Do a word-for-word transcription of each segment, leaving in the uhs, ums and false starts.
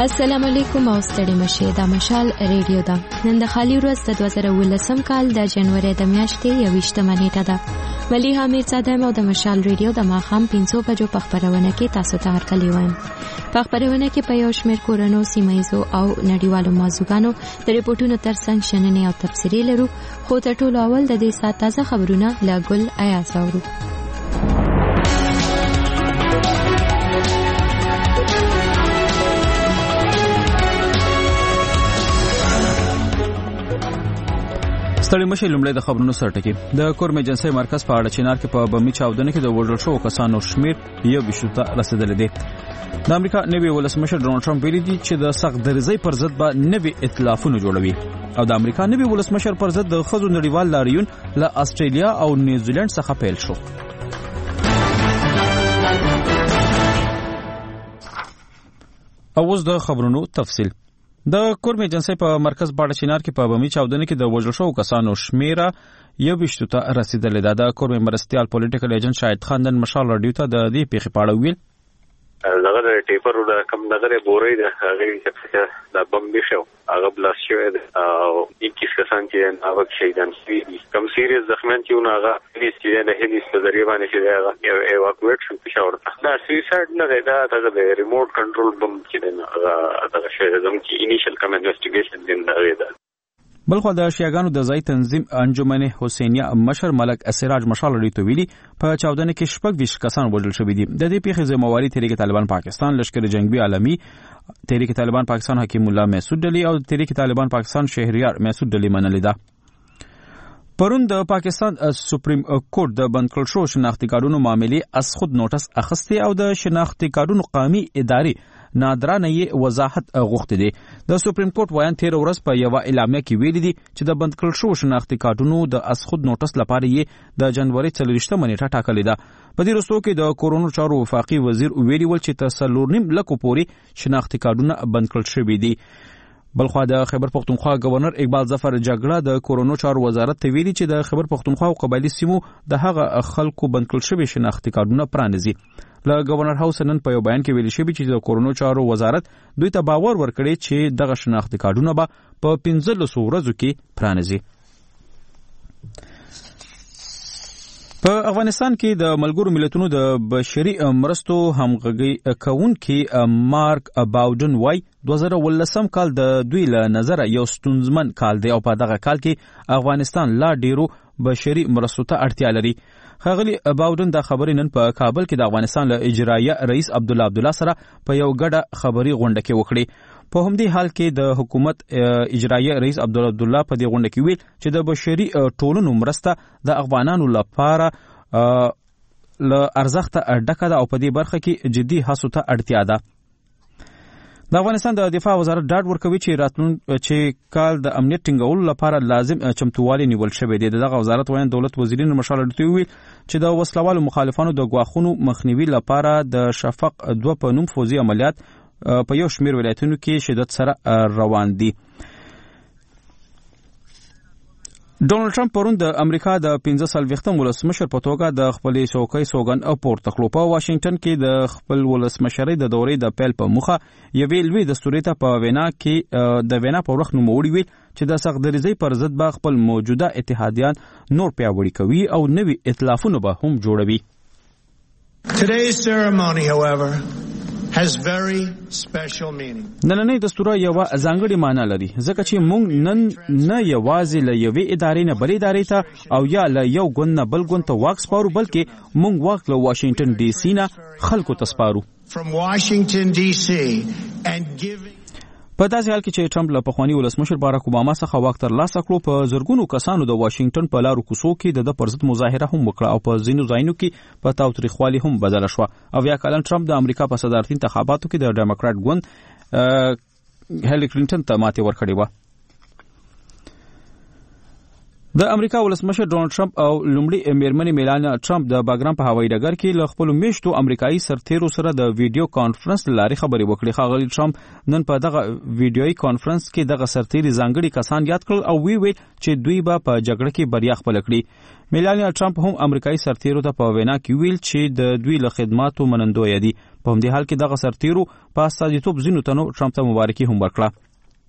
السلام علیکم او ستړي مشه د مشال ریډیو دا نن د خالی ورځ د دوه زره ولسم کال د جنوري د میاشتې یوویشتمه نیټه ده. مليحه میرزادم او د مشال ریډیو د ماخام پنځو بجو په خبرونه کې تاسو ته هرکلی وایم. په خبرونه کې په یو شمېر کورونو سیمایزو او نړیوالو موضوعګانو د ریپورتونو ترڅنګ شننې او تبصرې لرو، خو تر ټولو اول د دې ساعت تازه خبرونه له ګل ایاز اورو. ستړي مشه لومړی د خبرونو سرټکی. د کورم ایجنسی مرکز په اړه چینار کې په بمی چاودنه کې د وژل شوو کسانو شمیر یو ویشت ته رسیدلی دی. د امریکا نوی ولسمشر ډونالد ټرمپ ویلي دی چې د سخت درزۍ پر ضد به نوي ائتلافونه جوړوي او د امریکا نوی ولسمشر پر ضد د ښځو نړیوال لاریون له استرالیا او نیوزیلند څخه پیل شو. اوس د خبرونو تفصیل. د کورم ایجنسی په مرکز باډه چینار کې په بمی چاودنه کې د وژل شوو کسانو شمیره یو ویشت ته رسیدلی ده. د کورم مرستیال پولیټیکل ایجنټ شاهد خان نن مشال رادیو ته د دې پیښې په اړه ویل. دغه د ټیپر د کم دغه بورې د هغه چې د بم بشو هغه بلاس شوی او اکیس کسان چې هغه شهیدان شوي کم سیریس زخمیان چې هغه هیڅ چې د هیڅ په ذریعہ باندې چې هغه ایواکویټ شو پېښور ته. دا سویساید نه دی، دا د ریموټ کنټرول بم چې هغه دغه شی زموږ چې انیشل کم انویسټیګیشن دین دی دا. بلخو د شیعاګانو د ځای تنظیم انجمن حسینیه مشر ملک اسراج مشال لري تو ویلي په چاودنه کې شپږ ویشت کسان وژل شوي دي. د دې پیښې ذمہواری تحریک طالبان پاکستان، لشکر جنگی عالمی، تحریک طالبان پاکستان حکیم الله محسود ډلی او تحریک طالبان پاکستان شهریار محسود ډلی منلې ده. پرون د پاکستان سپریم کورټ د بند کړل شو شناختی کارونو معاملې از خود نوټس اخیسته او د شناختی کارونو قومي ادارې نادرانه یې وضاحت غوښتي دي. د سپریم کورټ وایان تیر ورځ په یو اعلامیه کې ویلي دي چې د بند کړل شو شناختی کارونو د از خود نوټس لپاره یې د جنوري څلوېښتمه نیټه ټاکلې ده. په دې وروستو کې د کورونو چارو وفاقي وزیر ویلي ول چې تر څلور نیم لکو پورې شناختی کارونه بند کړل شوي دي. بلخو د خیبر پختونخوا گورنر اقبال ظفر جګړه د کورونو چارو وزارت ته ویلي چې د خیبر پختونخوا او قبایلی سیمو د هغه خلکو بند کړل شوي شناختی کارونه پرانیزي. له گورنر هاوس نن په یو بیان کې ویلي شوی چې د کورونو چارو وزارت دوی ته باور ورکړي چې دغه شناختی کارونه به په پنځلسو ورځو کې پرانیزي. په افغانستان کې د ملګرو ملتونو د بشري مرستو همغږي کوونکي مارک باودن وای دوه زره ولسم کال د دوی له نظره یو ستونزمن کال دی او په دغه کال کې افغانستان لا ډیرو بشري مرستو ته اړتیا لري. خاغلی باودن د خبرې نن په کابل کې د افغانستان له اجرایه رئیس عبدالله عبدالله سره په یو ګډه خبري غونډه کې وکړي. په همدې حال کې د حکومت اجرایه رئیس عبدالله عبدالله په دې غونډه کې ویل چې د بشري ټولنو مرسته د افغانانو لپاره له ارزښت ډکه ده او په دې برخه کې جدي هڅو ته اړتیا ده. د افغانستان د دفاع وزارت ډاډ ورکوي چې راتلون چې کال د امنیت ټینګولو لپاره لازم چمتووالی نیول شوی دی. دغه وزارت وایي دولت وزیرین مشال لري ویل چې د وسلوالو مخالفانو د غواخونو مخنیوي لپاره د شفق دوه په نوم فوزي عملیات په یو شمیر ولایتونو کې شدت سره روان دي. ډونالد ټرمپ پرون د امریکا د پنځه څلوېښتم ولسمشر په توګه د خپلې څوکۍ سوګند پورته کړو. په واشنگټن کې د خپل ولسمشرۍ د دورې د پیل په موخه یوې لوی دستوري ته په وینا کې د وینا په وخت نوموړي ویل چې د سخت درزۍ پر ضد به خپل موجوده اتحادیان نور پیاوړي کوي او نوي ائتلافونه به هم جوړوي. Today's ceremony, however, has very special meaning. نننۍ دستوره یو ځانګړې معنی لري ځکه چې موږ نن نه یوازې له یوې ادارې نه بلې ادارې ته او یا له یو ګوند نه بل ګوند ته واک سپارو بلکې موږ واک له واشنگټن ډي سي نه خلکو ته سپارو. From Washington D C and giving په داسې حال کې چې ټرمپ له پخواني ولسمشر باراک اوباما څخه واک ترلاسه کړو په زرګونو کسانو د واشنگټن په لارو کوڅو کې د پر ضد مظاهره هم وکړه او په ځینو ځایونو کې په تاوتریخوالي هم بدله شوه. او یا کلن ټرمپ د امریکا په صدارتي انتخاباتو کې د ډیموکرات ګوند هیلری کلینټن ته ماتې ورکړې وه. د امریکا ولسمشر ډونالد ټرمپ او لومړي میرمنې میلانیا ټرمپ د باګرام په هوایي ډګر کې له خپل میشتو امریکایي سرتیرو سره د ویډیو کانفرنس لارې خبرې وکړې. ښاغلي ټرمپ نن په دغه ویډیويي کانفرنس کې دغه سرتیري ځانګړي کسان یاد کړل او وی وی چې دوی به په جګړه کې بریا خپل کړي. میلانیا ټرمپ هم امریکایي سرتیرو ته په وینا کې ویل چې د دوی له خدماتو منندوی دي. په همدې حال کې دغه سرتیرو په استازیتوب ځینو تنو ټرمپ ته مبارکي هم ورکړه.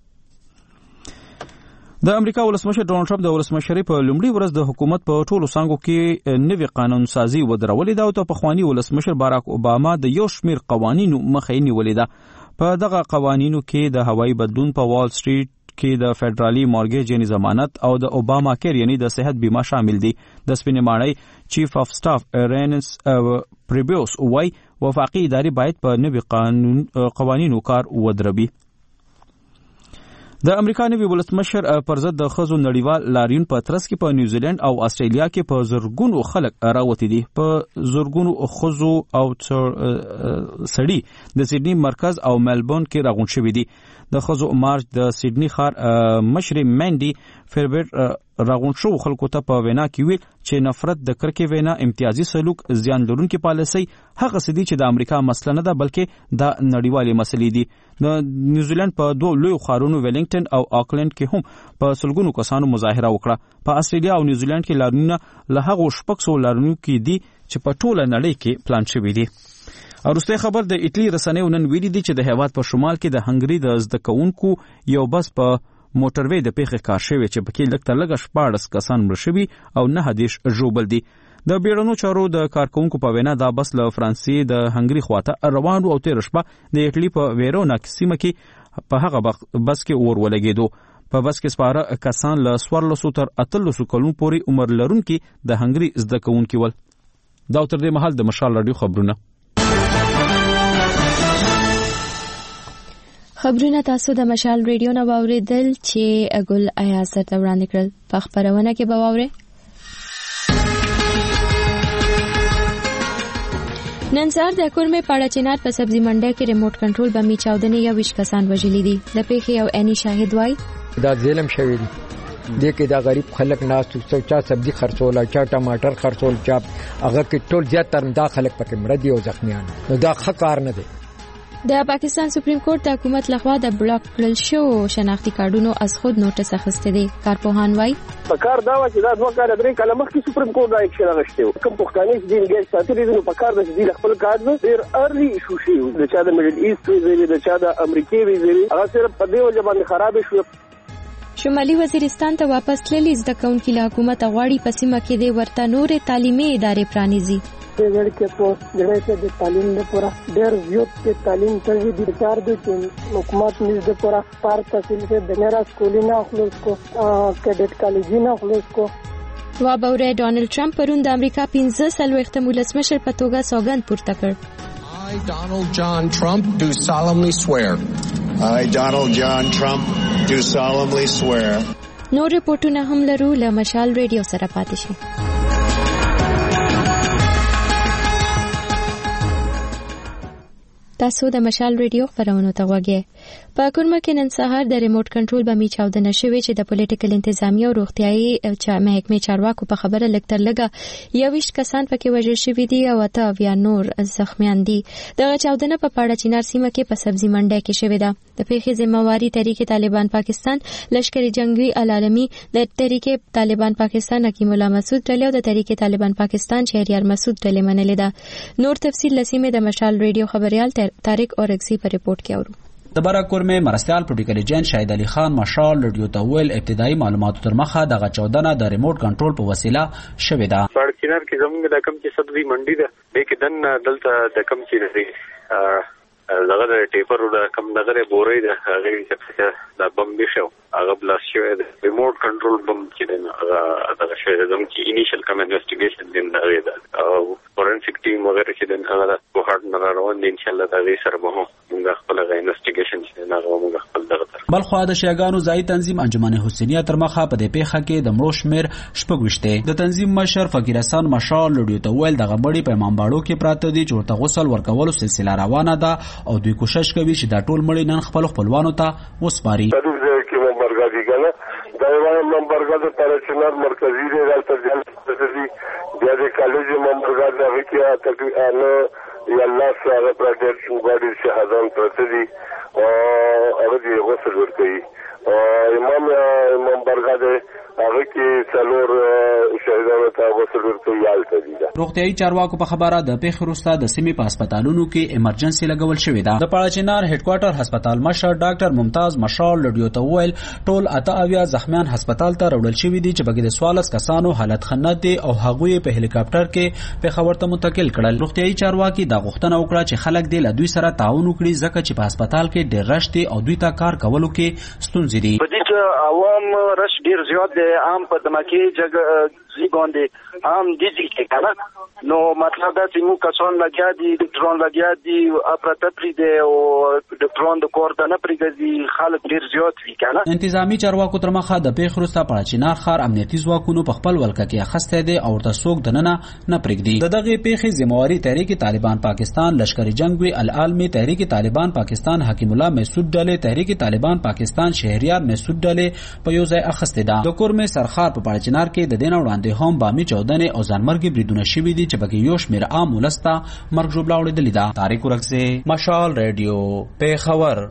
د امریکا ولسمشر ډونالد ټرمپ د ولسمشرۍ په لومړي ورځ د حکومت په ټولو څانګو کې نوي قانون سازي ودرولې ده او د پخوانی ولسمشر باراک اوباما د یو شمېر قوانینو مخه یې نیولې ده. په دغه قوانینو کې د هوایي بدلون په وال سټریټ کې د فدرالي مورګیج یعنی ضمانت او د اوباما کیر یعنی د صحت بیمه شامل دي. د سپینې ماڼۍ چیف اف سټاف رینس پریبیوس وايي وفاقي ادارې باید په نوي قانون قوانینو کار ودروي. د امریکا نوي ولسمشر پر ضد د ښځو نړیوال لاریون په ترڅ کې په نیوزیلند او استرالیا کې په زرګونو خلک راوتي دي. په زرګونو ښځو او سړي د سیدنی مرکز او ملبورن کې راغونډ شوي دي. د ښځو مارچ د سیدنی ښار مشر منډي فیربرټ راغونډ شو خلکو ته په وینا کې ویل چې نفرت د کرکې وینا امتیازي سلوک زیان لرونکي پالیسي هغه څه دي چې د امریکا مسله نه ده بلکې د نړیوالې مسلې دي. د نیوزیلند په دوه لوی ښارونو ویلینګټن او آکلند کې هم په سلګونو کسانو مظاهره وکړه. په استرالیا او نیوزیلند کې لارونه له هغو شپږ سوه لارونو کې دي چې په ټوله نړۍ کې پلان شوي دي. وروستی خبر د ایټالي رسنیو نن ویلي دي چې د هیواد په شمال کې د هنګري د زده کوونکو یو بس په موټروي د پیښې کار شوی چې پکې لږ تر لږه شپاړس کسان مړه شوي او نهه دېرش ژوبل دي. د بیړنو چارو د کارکونکو په وینا دا بس له فرانسې د هنګري خواته روان و او تېره شپه د ایټالي په ویرونا سیمه کې په هغه بس کې اور ولګېدو. په بس کې سپاره کسان له څوارلسو تر اتلسو کلونو پورې عمر لرونکي د هنګري زده کوونکي ول. دا تر دې مهال د مشال راډیو خبرونه خبرونه تاسو د مشال ریډیو نه واوریدل چې ګل ایاز ته وړاندې کړل. په خبرونه کې به واورئ نن سهار د کورمې پاړه چنار په سبزي منډه کې ریموټ کنټرول بمي چاودنې یا ویش کسان وژلي دي. د پیښې یو عیني شاهد وایي دا ظلم شوی دی. دې کې دا غریب خلک ناس څو چا سبزي خرڅول چا ټماټر خرڅول چا هغه کې ټول زیات تر داخله پکې مړه دي او زخمیان. نو دا ښه کار نه دی. د پاکستان سپریم کورټ د حکومت لخوا د بلاک کړل شو شناختی کارډونو از خود نوټس اخیسته دي. کارپوهان وایي په کار دا و چې دا دوه کال درې کال مخکې سپریم کورټ دا اکشن اخیسته کوم پښتانه چې دین ګټ ساتلي دي په کار د دې خپل کار ډیر ارلی شو شي د چا د میډل ایست ویزه د چا د امریکای ویزه هغه صرف په دې وجه باندې خراب شو. شمالي وزیرستان ته واپس تللي زده کوونکي له حکومت غواړي په سیمه کې د ورته نورې تعلیمي ادارې پرانیزي. ډېر کې په ډېر د تعلیم لپاره ډېر زیات کې تعلیم کوي د کار د حکومت نږدې لپاره پار تحصیل کې د نرا سکولینه خلاص کو کډټ کالجینه خلاص کو. وا بوره ډونالد ټرمپ پرون د امریکا پنځه څلوېښتم ولسمشر په توګه سوګند پورته کړ. I Donald John Trump do solemnly swear. I Donald John Trump do solemnly swear. نور رپورټونه هم لرو له مشال ریډیو سره پاتې شي. تاسو د مشال ریډیو خبرونه ته غوږی. په کورمه کې نن سهار د ریموټ کنټرول بمي چاودنه شوې چې د پولیټیکل انتظامیه او روغتيایي محکمې چارواکو په خبره لکټر لګه یو ویشت کسان پکې وژل شوي دي او اته بیا نور زخمیان دي. دغه چاودنه په پاړه چنار سیمه کې په سبزي منډه کې شوې ده. د پیښې ذمہواری تحریک طالبان پاکستان لشکري جنگي العالمي د تحریک طالبان پاکستان حکیم الله مسعود ډلې او د تحریک طالبان پاکستان شهریار مسعود ډلې منلې ده. نور تفصیل لسیمه د مشال ریډیو خبريال طارق اورکسی په ریپورت کې اورو. د براکور مې مرستيال پروتیکل ایجنټ شاهد علي خان مشال ریډیو ته ویل ابتدایي معلوماتو تر مخه دغه چودنه د ریموټ کنټرول په وسیله شوې ده. پارکینر کې زموږ د کم چې سبزي منډي ده د کې دن دلته د کم چې ده دغه د ټیپر د کم دغه بورې د هغه چې د بم بشو هغه بلاس شوی د ریموټ کنټرول بم چې د هغه شوی زموږ چې انیشل کم انویسټیګیشن دین هغه ده او فورنسیک ټیم وغیرہ چې د هغه په هارد نه روان دي ان شاء الله دا غي سره به موږ خپل غي انویسټیګیشن چې نه غو موږ خپل دغه بل خو د شیګانو ځای تنظیم انجمن حسینیه تر مخه په دې پیښه کې د مړو شمیر شپږ وشته. د تنظیم مشر فقیر حسن مشال ریډیو ته ویل دغه مړي په امامباړو کې پراته دي چې ورته غسل ورکولو سلسله روانه ده او دوی کوشش کوي چې دا ټول مړي نن خپل خپلوانو ته وسپاري. دا ایوان نمبرګه د پرچنار مرکزی دی دلته ځل دي بیا د کالج نمبرګه د هکیا تقریبا یا الله سره پروټیکشن باډي شهادت پرته دي او هغه دی غسل ورکوي امام نمبرګه د هغه کې څلور شهیدانو ته غسل ورکوي یالته دي. روغتیايي چارواکو په خبره د پیښې وروسته د سیمې په هسپتالونو کې ایمرجنسي لګول شوې ده. د پاړچینار هډ کوارټر هسپتال مشر ډاکټر ممتاز مشال لډیو ته وویل ټول اته اویا زخمیان هسپتال ته راوړل شوي دي چې بګې د سوالس کسانو حالت خنت دي او هغوی په هلیکاپټر کې پېښور ته منتقل کړل. روغتیايي چارواکي دا غوښتنه وکړه چې خلک دې له دوی سره تعاون وکړي ځکه چې په هسپتال کې ډېر رش دي او دوی ته کار کولو کې ستونزې دي. په دې چې عوام رش ډېر زیات دی عام په دمکې جګ زیګوندې عام دي چې کنه نو مطلب دا چې موږ کسان لګیا دي ډاکټران لګیا دي اپراتپری دي او ډاکټران د کور ته نه پرېږدي خلک ډېر زیات وي کنه. انتظامی چارواکو تر مخه د پیښې وروسته پاړچینار ښار امنیتي ځواکونو په خپل ولکه کې اخیستی دی او ورته څوک دننه نه پرېږدي. د دغې پیښې ذمهواري تحریک طالبان پاکستان لشکري جنگ وی العالمي تحریک طالبان پاکستان حکیم الله مسعود ډلې تحریک طالبان پاکستان شهریار مسعود ډلې په یو ځای اخیستې ده. د کورمې سرخار په پاړچینار کې د دې نه وړاندې هم بامي چاودنې او ځانمرګي بریدونه شوي دي چې پکې یو شمېر عام ولس ته مرګ ژوبله اورېدلې ده. طارق ورکزی مشال ریډیو پېښور.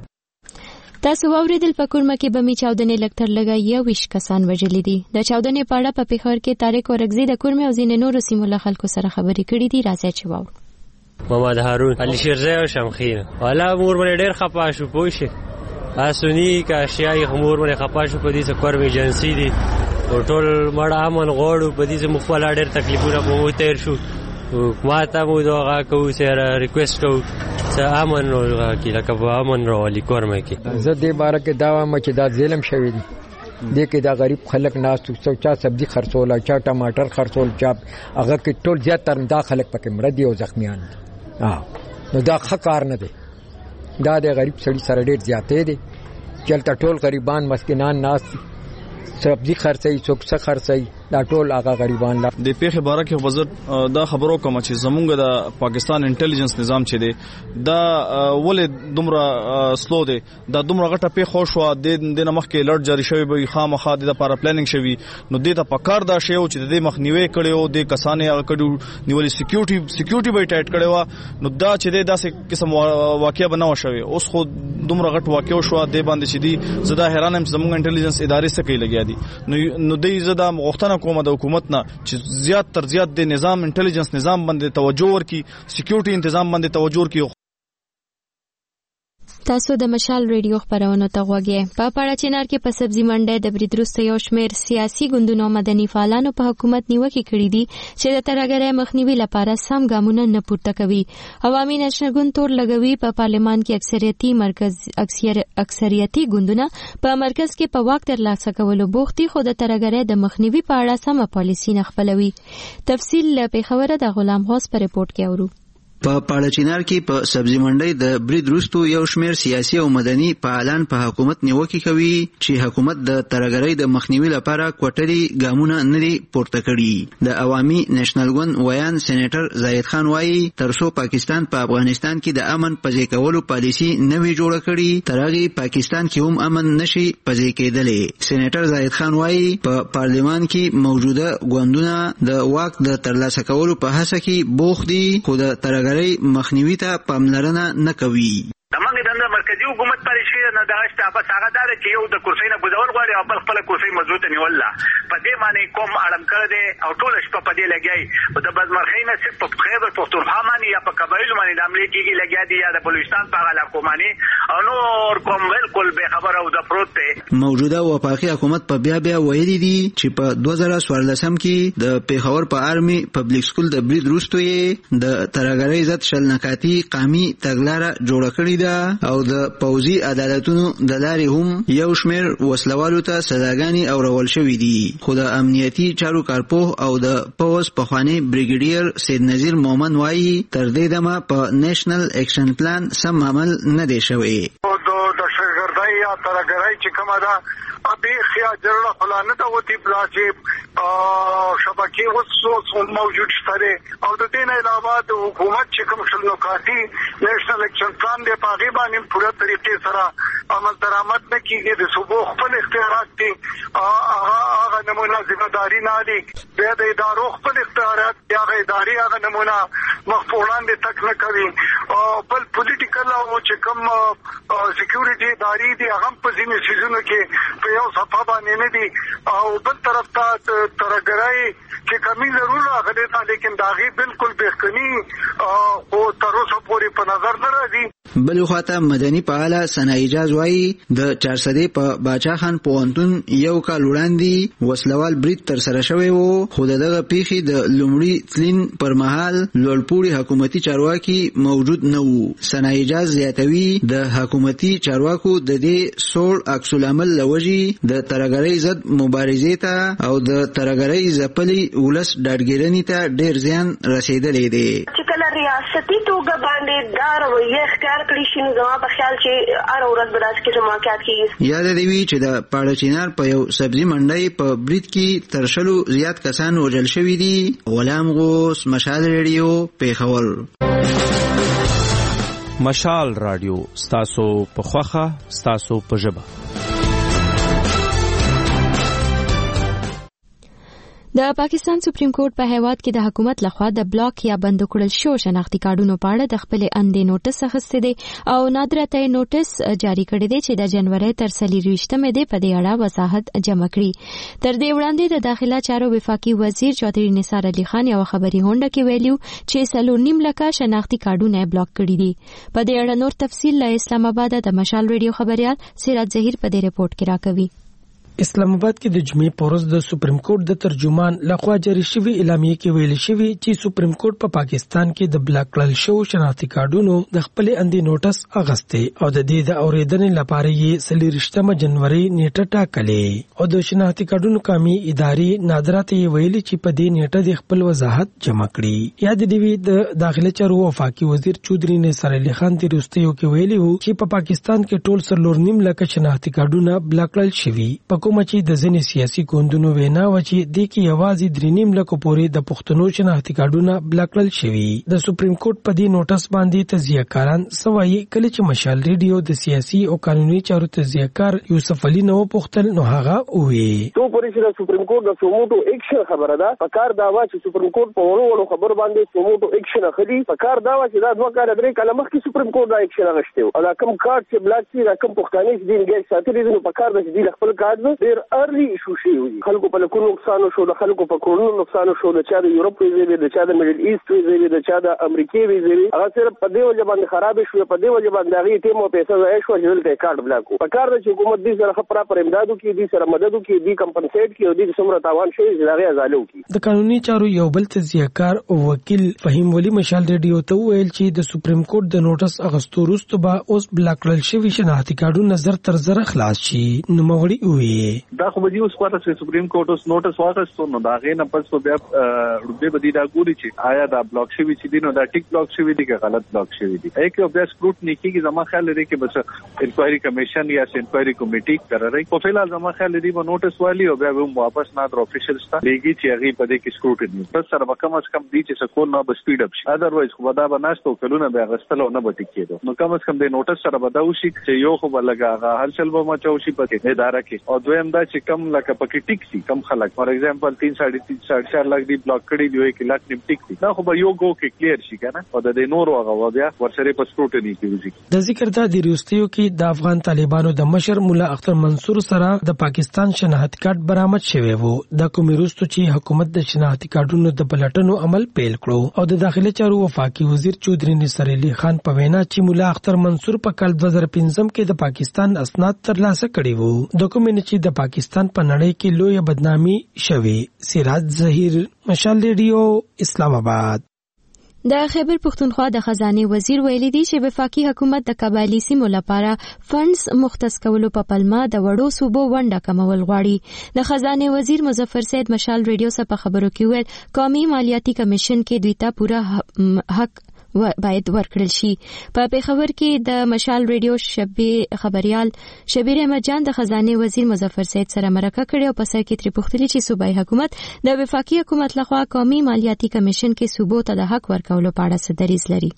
تاسو واوریدل په کورمه کې بمي چاودنې لکتر لګا یوویشت کسان وژلي دي. د چاودنې په اړه په پېښور کې طارق ورکزی د کورمې او ځینې نورو سیمو له خلکو سره خبرې کړې دي. راځئ چې واورو. محمد هارون علي شیرزی او شمخیر والا مور باندې ډېر خپه شو پوه شي اسونی کا اشیاء خمور باندې خپه شو په دې څه کورمې ایجنسی دي او ټول مړ امن غوړو په دې څه مخول ډېر تکلیفونه په مو تیر شو ما ته مو دغه کوو سره ریکوست کوو چې امن راکړي لکه په امن راولي کورمه کې. زه دې باره کې دا وایم چې دا ظلم شوی دی دې کې دا غریب خلک ناست څو چا سبزي خرڅول چا ټماټر خرڅول چا هغه کې ټول زیات تر دا خلک پکې مړه دي او زخمیان دي. نو دا ښه کار نه دی. دا د غریب سړي سره ډېر زیاتې دی. چلته ټول غریبان مسکینان ناست دي سبزي خرڅوي څوک څه خرڅوي دا ټول هغه غریبان لا. د پیښې باره کې وزیر دا خبرو کوم چې زمونږ د پاکستان انټيليجنس نظام چې دی دا ولې دومره سلو دی دا دومره غټه پیښه شو د دې مخکې لړ جاری شوی به خامخا د لپاره پلانینګ شوی نو د ته پکار دا شی او چې د مخنیوي کړي او د کسانې هغه کډو نیولې سکیورټي سکیورټي به ټایټ کړي و نو دا چې د داسې قسم واقعیا بناو شوی اوس خو دومره غټ واقع شو د باندې چې دی زدا حیران هم زمونږ انټيليجنس ادارې څه کوي لګیا دي نو د زدا مغختنه کومه د حکومت نه چې زیات تر زیات د نظام انټيليجنس نظام باندې توجه ورکړي سکیورټي تنظیم باندې توجه ورکړي. تاسو د مشال ریډیو خبرونه ته غوږی. په پاړچینار کې په سبزي منډه د برید وروسته یو شمېر سیاسي ګوندونو مدني فعالانو په حکومت نیوکې کړې دي چې د ترهګرۍ مخنیوي لپاره سم ګامونه نه پورته کوي. عوامي نېشنل ګوند تور لګوي په پارلمان کې اکثریتي مرکز اکثریتي ګوندونه په مرکز کې په واک ترلاسه کولو بوخت دي خو د ترهګرۍ د مخنیوي په اړه سمه پالیسي نه خپلوي. تفصیل له پېښوره د غلام غوث په ریپورت کې اورو. په پاړچینار کې په سبزي منډۍ د برید وروسته یو شمېر سیاسي او مدني فعالان په حکومت نیوکې کوي چې حکومت د ترهګرۍ د مخنیوي لپاره کوټري ګامونه نه دي پورته کړي. د عوامي نېشنل ګوند ویان سېنیټر زاهد خان وایي ترڅو پاکستان په افغانستان کې د امن پځې کولو پالیسي نه وي جوړه کړي تر هغې پاکستان کې هم امن نشي پځې کېدلی. سېنیټر زاهد خان وایي په پارلمان کې موجوده ګوندونه د واک د ترلاسه کولو په هڅه کې بوخت دي خو د ترهګرۍ مخنیوي ته پاملرنه نه کوي. دمنګ د مرکزی حکومت پالیسي نه دا شته بس هغه دا چې یو د کرسۍ نه ګوزول غواړي او بل خپل کرسۍ مضبوطه نیول په دې معنی کوم اړم کړی دی او ټول شپه په دې لګیای او د بدمرخۍ نه صرف په خیبر پختونخوا باندې یا په قبایل باندې د حملې کېږي لګیا دي یا د بلوچستان په علاقو باندې او نور کوم بالکل به خبر او د پروت دی. موجوده وفاقي حکومت په بیا بیا ویلي دي چې په دوه زره څوارلسم کې د پېښور په آرمي پبلک سکول د برید وروسته یې د ترهګرۍ ضد شلنکاتي قامي تګلاره جوړه کړې ده او د پوځي عدالتونو د لارې هم یو شمېر وسلوالو ته سزاګانې اورول شوي دي خو د امنیتي چارو کارپوه او د پوځ پخوانی بریګیډیر سید نذیر مومن وایي تر دې دمه په نیشنل اکشن پلان سم عمل نه دی شوی. د شګردای یا ترهګرۍ چې کومه ده ابي خیا جوړه فلانه ته وتی پلاچې شبکې اوس موجود شته او د دې نه علاوه د حکومت چې کوم شل نکاتي نېشنل اکشن پلان دی په هغې باندې پوره طریقې سره عمل درآمد نه کېږي. د صوبو خپل اختیارات دي هغه نمونه ذمهداري نه لري. بیا د ادارو خپل اختیارات دي هغه ادارې هغه نمونه مخ په وړاندې تک نه کوي. بل پولیټیکل او چې کوم سکیورټي ادارې دي هغه په ځینې څیزونو کې په یو صفحه باندې نه دي او بل طرف ته ترګرای چې کمی ضرور راغلی ده لیکن د هغې بالکل بېخکني خو تر اوسه پورې په نظر نه راځي. بل خواته مدني فعاله ثنا اعجاز وایي د چارسدې په باچا خان پوهنتون یو کال وړاندې وسلوال برید ترسره شوی و خو دغه پیښې د لومړي تلین پر مهال لوړپوړي حکومتي چارواکي موجود نه وو. ثنا اعجاز زیاتوي د حکومتي چارواکو د دې سوړ عکس العمل له وجې د ترهګرۍ ضد مبارزې ته او د ترهګرۍ ځپلي ولس ډاډګیرنې ته ډېر زیان رسېدلی دی. چې کله ریاستي توګه باندې دا رویه اختیار کړی شي نو زما په خیال چې هره ورځ به داسې قسم واقعات کېږي. یاد دې وي چې د پاړه چینار په یو سبزي منډۍ په برید کې تر شلو زیات کسان وژل شوي دي. غلام غوث، مشال ریډیو، پیښور. مشال رادیو ستاسو په خوښه ستاسو په ژبه. د پاکستان سپریم کورټ په هیواد کې د حکومت لخوا د بلاک یا بند کړل شو شناختی کارډونو په اړه د خپل اندې نوټس اخیستی دی او نادره ته نوټس جاری کړی دی چې د جنوري تر څلورویشتمې دی په دې اړه وضاحت جمع کړي. تر دې وړاندې د داخله چارو وفاقي وزیر چوهدري نثار علي خان یو خبري هونډه کې ویلو چې څلور نیم لکه شناختی کارډونه بلاک کړي دي. په دې اړه نور تفصیل له اسلام آباد د مشال ریډیو خبريال سراج ظهیر په دې رپورت کې راکوي. اسلام آباد کې د جمعې په ورځ د سپریم کورټ د ترجمان لخوا جاری شوی اعلامیه کې ویل شوی چې سپریم کورټ په پا پاکستان کې د بلاک کړل شو شناختی کارډونو د خپل اندې نوټس اغسته او د دې د اوریدنې لپاره یې څلورویشتمه جنوري نیټه ټاکلې او د شناختی کارډونو قومي ادارې نادرات یې ویلي چې په دې نیټه د خپل وضاحت جمع کړي. یاد دی وی د داخله چارو وفاقي وزیر چوهدري نثار علي خان د روستیو کې ویلي وو چې په پا پاکستان کې ټول څلور نیم لکه شناختی کارډونه بلاک کړل شوي. په کومه چې د ځینې سیاسي ګوندونو وینا و چې د کې یوازې درې نیم لکه پورې د پښتنو شناختی کارډونه بلاک کړل شوي. د سپریم کورټ په دې نوټس باندې تجزیهکاران سوایي کله چې مشال ریډیو د سیاسي او قانوني چارو تجزیهکار یوسف علي نو پوښتل نو هغه وی تو پورې چې د سپریم کورټ د سوموټو اکشن خبره ده په کار دا وا چې سپریم کورټ په ورو ورو خبر باندې سوموټو اکشن اخلي. په کار دا وا چې دا دوه کال درې کال مخکې سپریم کورټ دا اکشن اغشته او دا کوم کارت چې بلاک شي دا کوم پښتانه چې دین ګټ ساتلي دي په کار د دې خپل کارت ډیر ارلی ایشو شي خلکو په لکونو نقصان شو د خلکو په کورونو نقصان شو د چا د یورپ ویزې د چا د میډل ایست ویزې د چا د امریکای ویزې هغه صرف په دې وجه باندې خراب شو په دې وجه باندې هغه ټیم او پیسې ضایع شو چې دلته کارت بلاک په کار د حکومت دې سره خبره پر امدادو کې دې سره مددو کې دې کمپنسیټ کې او دې څومره تاوان شي چې هغه ازالو کې. د قانوني چارو یو بل تجزیهکار او وکیل فهیم ولی مشال ریډیو ته ویل چې د سپریم کورټ د نوټس اغستو وروسته به اوس بلاک کړل شوی شناختی کارډونه نظر تر زر خلاص شي. نو مغړي وی دا خو به یو سپارښت چې سپریم کورټ اوس نوټس واغستو نو دا غي نه پس په بیا رودې بدی دا ګوري چې آیا دا بلاک شوی چې دینو دا ټیک بلاک شوی دی که غلط بلاک شوی دی. ایک یو بیا سکروټنی کیږي زما خیال لري کې بس انکوایری کمیشن یا انکوایری کمیټي قرارای په فلال زما خیال لري به نوټس والی او بیا هم واپس نادر افیشل ستا لګي چې هغه په دې کې سکروټنی بس سره کم از کم دی چې سکول نه به سپیډ اپ شي ادروایز خو دا به ناشته کلونه بیا غستلو نه به ټیکېدو نو کم از کم د نوټس سره به دا وشي چې یو خو بلګا هر چل به ما چاوشي په اداره کې او دویم دا چې کم لکه پکې ټیک سي کم خلک فار ایگزامپل تین ساڑھے تین ساڑھے چار لاکھ دی بلاک کړي دی کې لاک نیم ټیک دی دا خو به یو گو کې کلیر شي کنه او د نورو هغه بیا ورسره په سکروټنی کې د ذکر دا د ریوستیو کې د افغان طالبانو د مشر مولا اختر منصور سره د پاکستان شناخت کارت برآمد شوی وو د کومیروستو چې حکومت د شناخت کارتونو د پلټنو عمل پیل کړو او د داخله چارو وفاقي وزیر چوهدري نثار علي خان په وینا چې مولا اختر منصور په کال دوه زره پنځم کې د پاکستان اسناد ترلاسه کړي وو ډاکومنټ چې د پاکستان په نړۍ کې لوی بدنامي شوی. سراج ظهیر مشال ریډیو اسلام آباد. د خیبر پختونخوا د خزانه وزیر ویلي دی چې وفاقي حکومت د قبایلی سیمو لپاره فنډز مختص کولو په پلمه د وړو صوبو ونډه کمول غواړي. د خزانه وزیر مظفر سید مشال ریډیو سره په خبرو کې ویل قومي مالیاتي کمیشن کې دوی ته پوره حق باید ورکړل شي. په پیښور کې د مشال ریډیو شبي خبريال شبیر احمد جان د خزانه وزیر مظفر سید سره مرکه کړې او په سر کې تری پوښتنې چې صوبایي حکومت د وفاقي حکومت لخوا قومي مالیاتي کمیشن کې صوبو ته د حق ورکولو په اړه څه دریځ لري.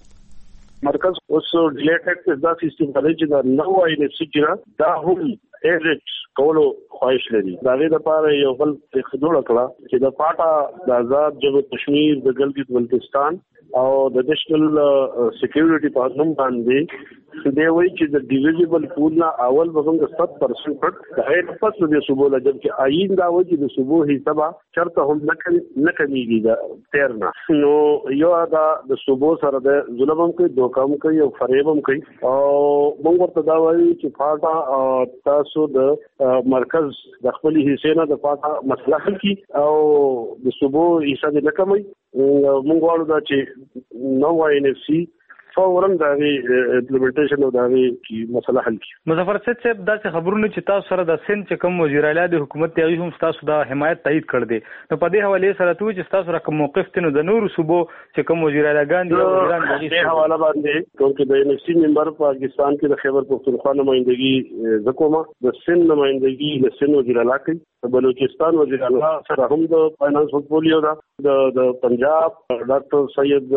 مرکز اوس ډیلیټډ دا سیستم کوي چې دا نو آی ان سی چې دا هم ایجنټ کولو خواهش لري. دا غي د پاره یو بل خدوړه کړه چې د پاټا د آزاد جمهور کشمیر د ګلګت بلتستان او د نېشنل سکیورټي په نوم باندې د وی چې د ډیویژبل پول نه اول به موږ سات پرسنټ پټ د هغه پس د صوبو لجب کې آئین دا وی چې د صوبو حسابه چرته هم نه نه کمیږي دا تیرنا نو یو دا د صوبو سره د ظلم کوي دوکام کوي او فریب هم کوي او موږ ورته دا وایي چې فاټا تاسو د مرکز د خپل حصے نه د فاټا مسله حل کی او د صوبو حصہ نه کموي. موږ غواړو دا چې نو آی ان سی فورن دا غي امپلیمنټیشن او دا غي کی مسله حل کی. مظفر سید صاحب دا څه خبرونه چې تاسو سره د سند چې کوم وزیر اعلی د حکومت ته هم تاسو د حمایت تایید کړ دي نو په دې حواله سره ته چې تاسو را کوم موقف تنو د نور صوبو چې کوم وزیر اعلیګان دي ایران د دې حواله باندې ټول د ان سی ممبر پاکستان کې د خیبر پختونخوا نمائندګي زکوما د سند نمائندګي د سند وزیر اعلی کوي د بلوچستان وزیر اعلی سره هم د فائنانس پورټفولیو دا د پنجاب ډاکټر سید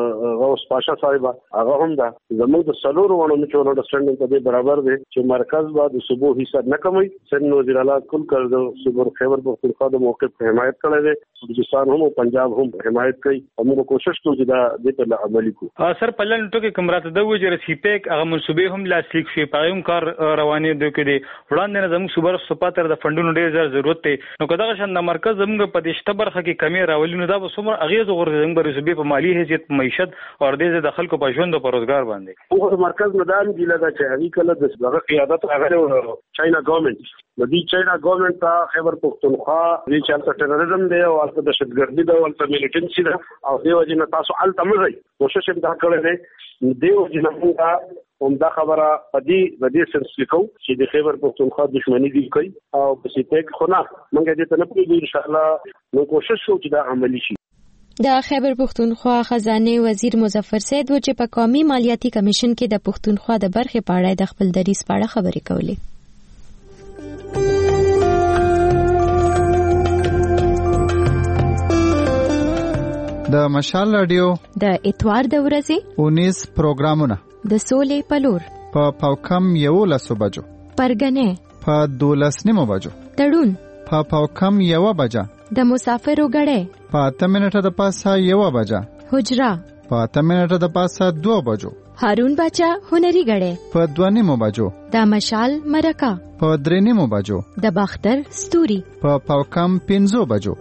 غوث پاشا صاحب هغه هم دا زموږ د سلور ونو میچور انډرسټانډینګ په دې برابر دی چې مرکز با د صوبو حصہ نه کموي. سن وزیر اعلی کل کړ د صوبو خیبر پختونخوا د موقف په حمایت کړی دی. بلوچستان هم او پنجاب هم حمایت کوي. موږ کوشش کوو چې دا د په عملي کو. سر پلن ټکو کمرات د وجه رسیپیک هغه منسوبې هم لاسلیک شي پایم کار روانې دوی کې دي وړاندې نه زموږ صوبر سپاتر د فندونو ډیر زر ضرورت دی نو کداغه شان د مرکز زموږ په دې شته برخه کې کمی راولي نو دا به څومره اغیز غوړي زموږ رسوبې په مالی حیثیت معیشت او د د خلکو په ژوند په روزګار باندې. او مرکز مدام دی لدا چې هغه کله د دغه قیادت هغه چاینا ګورنمنت د دې چاینا ګورنمنت ته خیبر پختونخوا چې چلته ټیرریزم دی او البته دهشتګردي دی او البته میلیټنسي دی او دیو جن تاسو ال تمزي کوشش هم دا کړی دی دیو جن موږ هم دا خبره پدې د دې سنس لیکو چې د خیبر پختونخوا دښمنی دی کوي او په سیټیک خو نه موږ دې ته نه پوهیږو ان شاء الله نو کوشش وکړو چې دا عملی شي. د خیبر پختونخوا خزانه وزیر مظفر سید و چې په قومي مالیاتي کمیشن کې د پختونخوا د برخې په اړه د خپل دریځ په اړه خبرې کولې. د مشال رادیو د اتوار د ورځې اونیس پروګرامونه د سولې پلور په پاوکم یو لسو بجو پرګنې په دولس نیمو بجو تړون په پاوکم یو بجا د مسافرو غړې په اته منټه د پاسه یو بجا حجرا په اته منټه د پاسه دو بجو هارون باچا هنري غړې په دوه نیمو بجو د مشال مرکا په درې نیمو بجو د باختر ستوري په پاوکم پنځو بجو.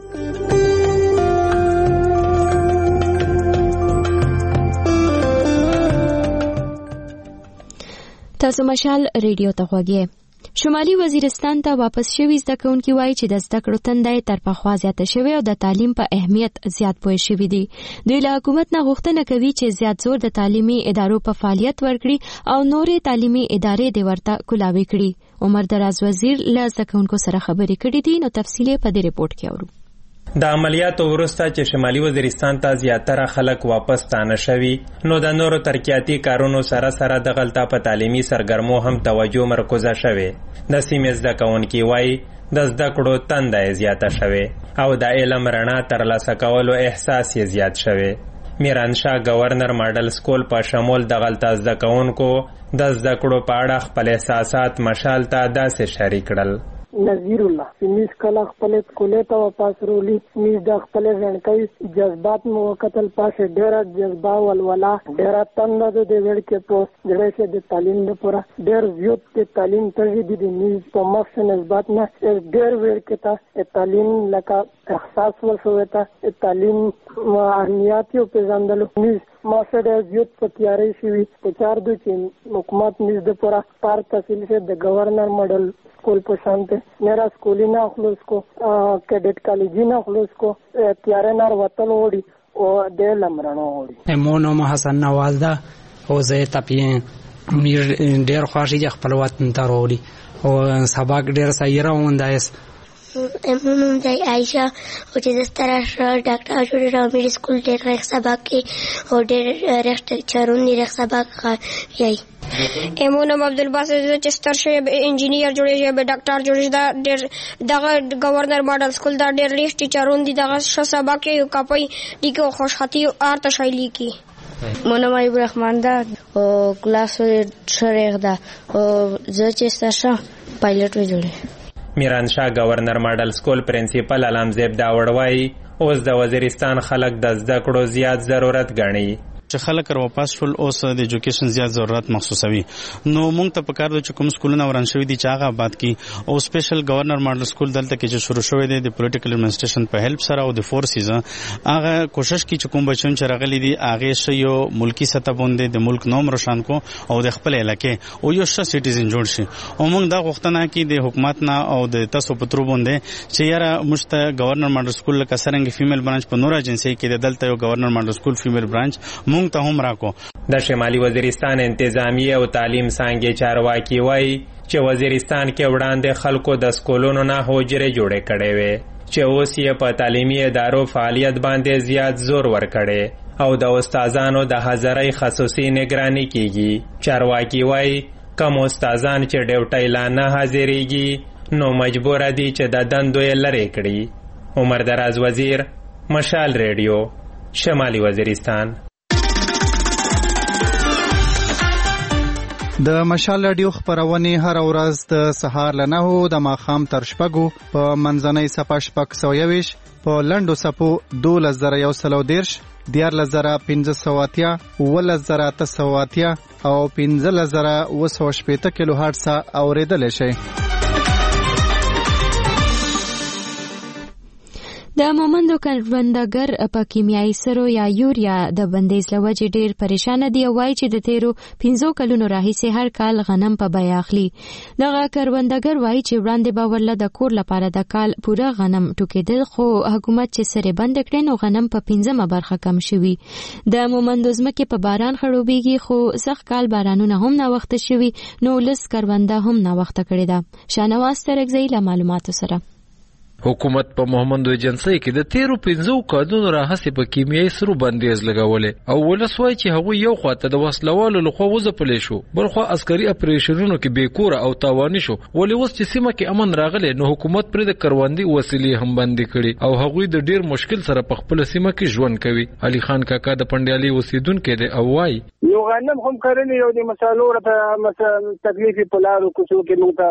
تاسو مشال ریډیو ته غوږی. شمالي وزیرستان ته واپس شوي زده کوونکي وایي چې د زده کړو تنده تر پخوا زیاته شوې او د تعلیم په اهمیت زیات پوه شوي دي. دوی له حکومت نه غوښتنه کوي چې زیات زور د تعلیمي ادارو په فعالیت ورکړي او نورې تعلیمي ادارې د ورته کولاوي کړي. عمر دراز وزیر له زده کوونکو سره خبرې کړې دي نو تفصیل په دې ریپورت کې اورو. د عملیاتو وروسته چې شمالي وزیرستان ته زیاتره خلک واپس ستانه شوي نو د نورو ترقیاتي کارونو سره سره دغلته په تعلیمي سرګرمو هم توجه مرکوزه شوې. د سیمې زده کوونکي وایي د زده کړو تنده یې زیاته شوې او د علم رڼا ترلاسه کولو احساس یې زیات شوې. میرانشاه گورنر ماډل سکول په شمول دغلته زده کوونکو د زده کړو په اړه خپل احساسات مشال ته داسې شریک کړل. نذیر الله سمیز کلا خپل کولې ته واپس رولی سمیز د خپل ځنکۍ جذبات مو وکتل پاسه ډېر جذبه ولولا ډېر تند د دې ور کې په ډېر د تعلیم لپاره ډېر زیات د تعلیم تجدید د میز په مخ نسبت نه ډېر ور کې ته تعلیم لکه احساس ورسوي ته تعلیم اهمیت او پیژندل میز ما سره زیات په تیاری شوی په چار د چې حکومت میز د لپاره پار تحصیل سے د گورنر ماډل school पसंद मेरा स्कूली ना खलूस को कैडेट कॉलेजी ना खलूस को त्यारे नार वतन ओडी ओ दे लमरनो ओडी मोनो حسن نواز دا او زه تپین میر ډیر خواشي خپل وطن ته وروړي او سبق ډیر صحیح راوندایس امونم دی عایشه او چې د ستاره ډاکټر جوړ راومیر سکول ډېر رخ سبق کې او ډېر رخ چارونی رخ سبق یای امونم عبدالباسط چې ستر شي انجینیر جوړ شي به ډاکټر جوړ شي دا ډېر دغه گورنر ماډل سکول دا ډېر رخ ټیچرون دي دغه ش سبق کې کاپي دیکو خوشخطي ارت شایلی کې منم ایوب رحمان دا او کلاس شریخ دا او زه چې ستاسو پایلټ و جوړې میرانشاه گورنر ماډل سکول پرنسپل علامزیب داوړ وایي اوس د وزیرستان خلک د زده کړو زیات ضرورت ګڼي چې خلک راپاس شول اوس د ایجوکیشن زیات ضرورت محسوسوي نو موږ ته پکار دی چې کوم سکولونه وران شوي دي چې هغه آباد کی او سپیشل گورنر ماډل سکول دلته کې چې شروع شوی دی د پولیټیکل ایڈمنسټریشن په هیلپ سره او د فورسز هغه کوشش کی چې کوم بچون چې راغلي دي هغه شیو ملکی سطح باندې د ملک نوم روشن کو او د خپل علاقې او یو ښه سټیزن جوړ شي او موږ دا غوښتنه کی د حکومت نه او د تاسو په تر باندې چې یاره مشته گورنر ماډل سکول لکه سرنګ فیمیل برانچ په نور ایجنسی کې د دلته یو گورنر ماډل سکول فیمیل برانچ موږ ته هم راکو د شمالي وزیرستان انتظامیه او تعلیم څانګې چارواکي وایي چې وزیرستان کې وړاندې خلکو د سکولونو نه حجرې جوړې کړې وې چې اوس یې په تعلیمي ادارو فعالیت باندې زیات زور ورکړي او د استادانو د حاضرۍ خصوصي نگرانی کیږي چارواکي وایي کوم استادان چې ډیوټۍ لا نه حاضرېږي نو مجبور دي چې د دندو یې لرې کړي عمر دراز وزیر مشال ریډیو شمالي وزیرستان د مشال رادیو خبرونه هر ورځ د سهار له نهو د ماښام تر شپږو په منځنۍ صفه شپږ سوه یویشت په لنډو صفو دولس زره یو سل او دېرش دیارلس زره پنځه سوه اتیا اوولس زره اته سوه اتیا او پنځلس زره اوه سوه شپېته کیلو هرټز اورېدلی شئ. د مومندو کروندګر په کیمیاوي سرو یا یوریا د بندیز له وجې ډېر پریشانه دي او وایي چې د تیرو پنځو کلونو راهیسې هر کال غنم په بیه اخلي. دغه کروندګر وایي چې وړاندې به ورله د کور لپاره د کال پوره غنم ټوکېدل خو حکومت چې سرې بند کړې نو غنم په پنځمه برخه کم شوي. د مومندو ځمکې په باران خړوبېږي خو سخت کال بارانونه هم ناوخته شوي نو لس کرونده هم ناوخته کړې ده. شاهنواز ترکزی له معلوماتو سره. حکومت په محمد ایجنسی کې د تیرو پنځو کادونو راهسې په کیمیاوي سرو بندیز لګولې او ولس وایي چې هغوی یو خواته د وسلوالو لخوا وځپلی شو بل خوا عسکري اپریشنونو کې بېکوره او تاواني شو ولې اوس چې سیمه کې امن راغلی نو حکومت پرې د کروندې وسیلې هم بندې کړي او هغوی د ډېر مشکل سره په خپله سیمه کې ژوند کوي. علي خان کاکا د پنډیالۍ اوسېدونکی دی او وایي یو غنم هم کرلی یو د مسالو راته تکلیف په لارو کوڅو کې موږ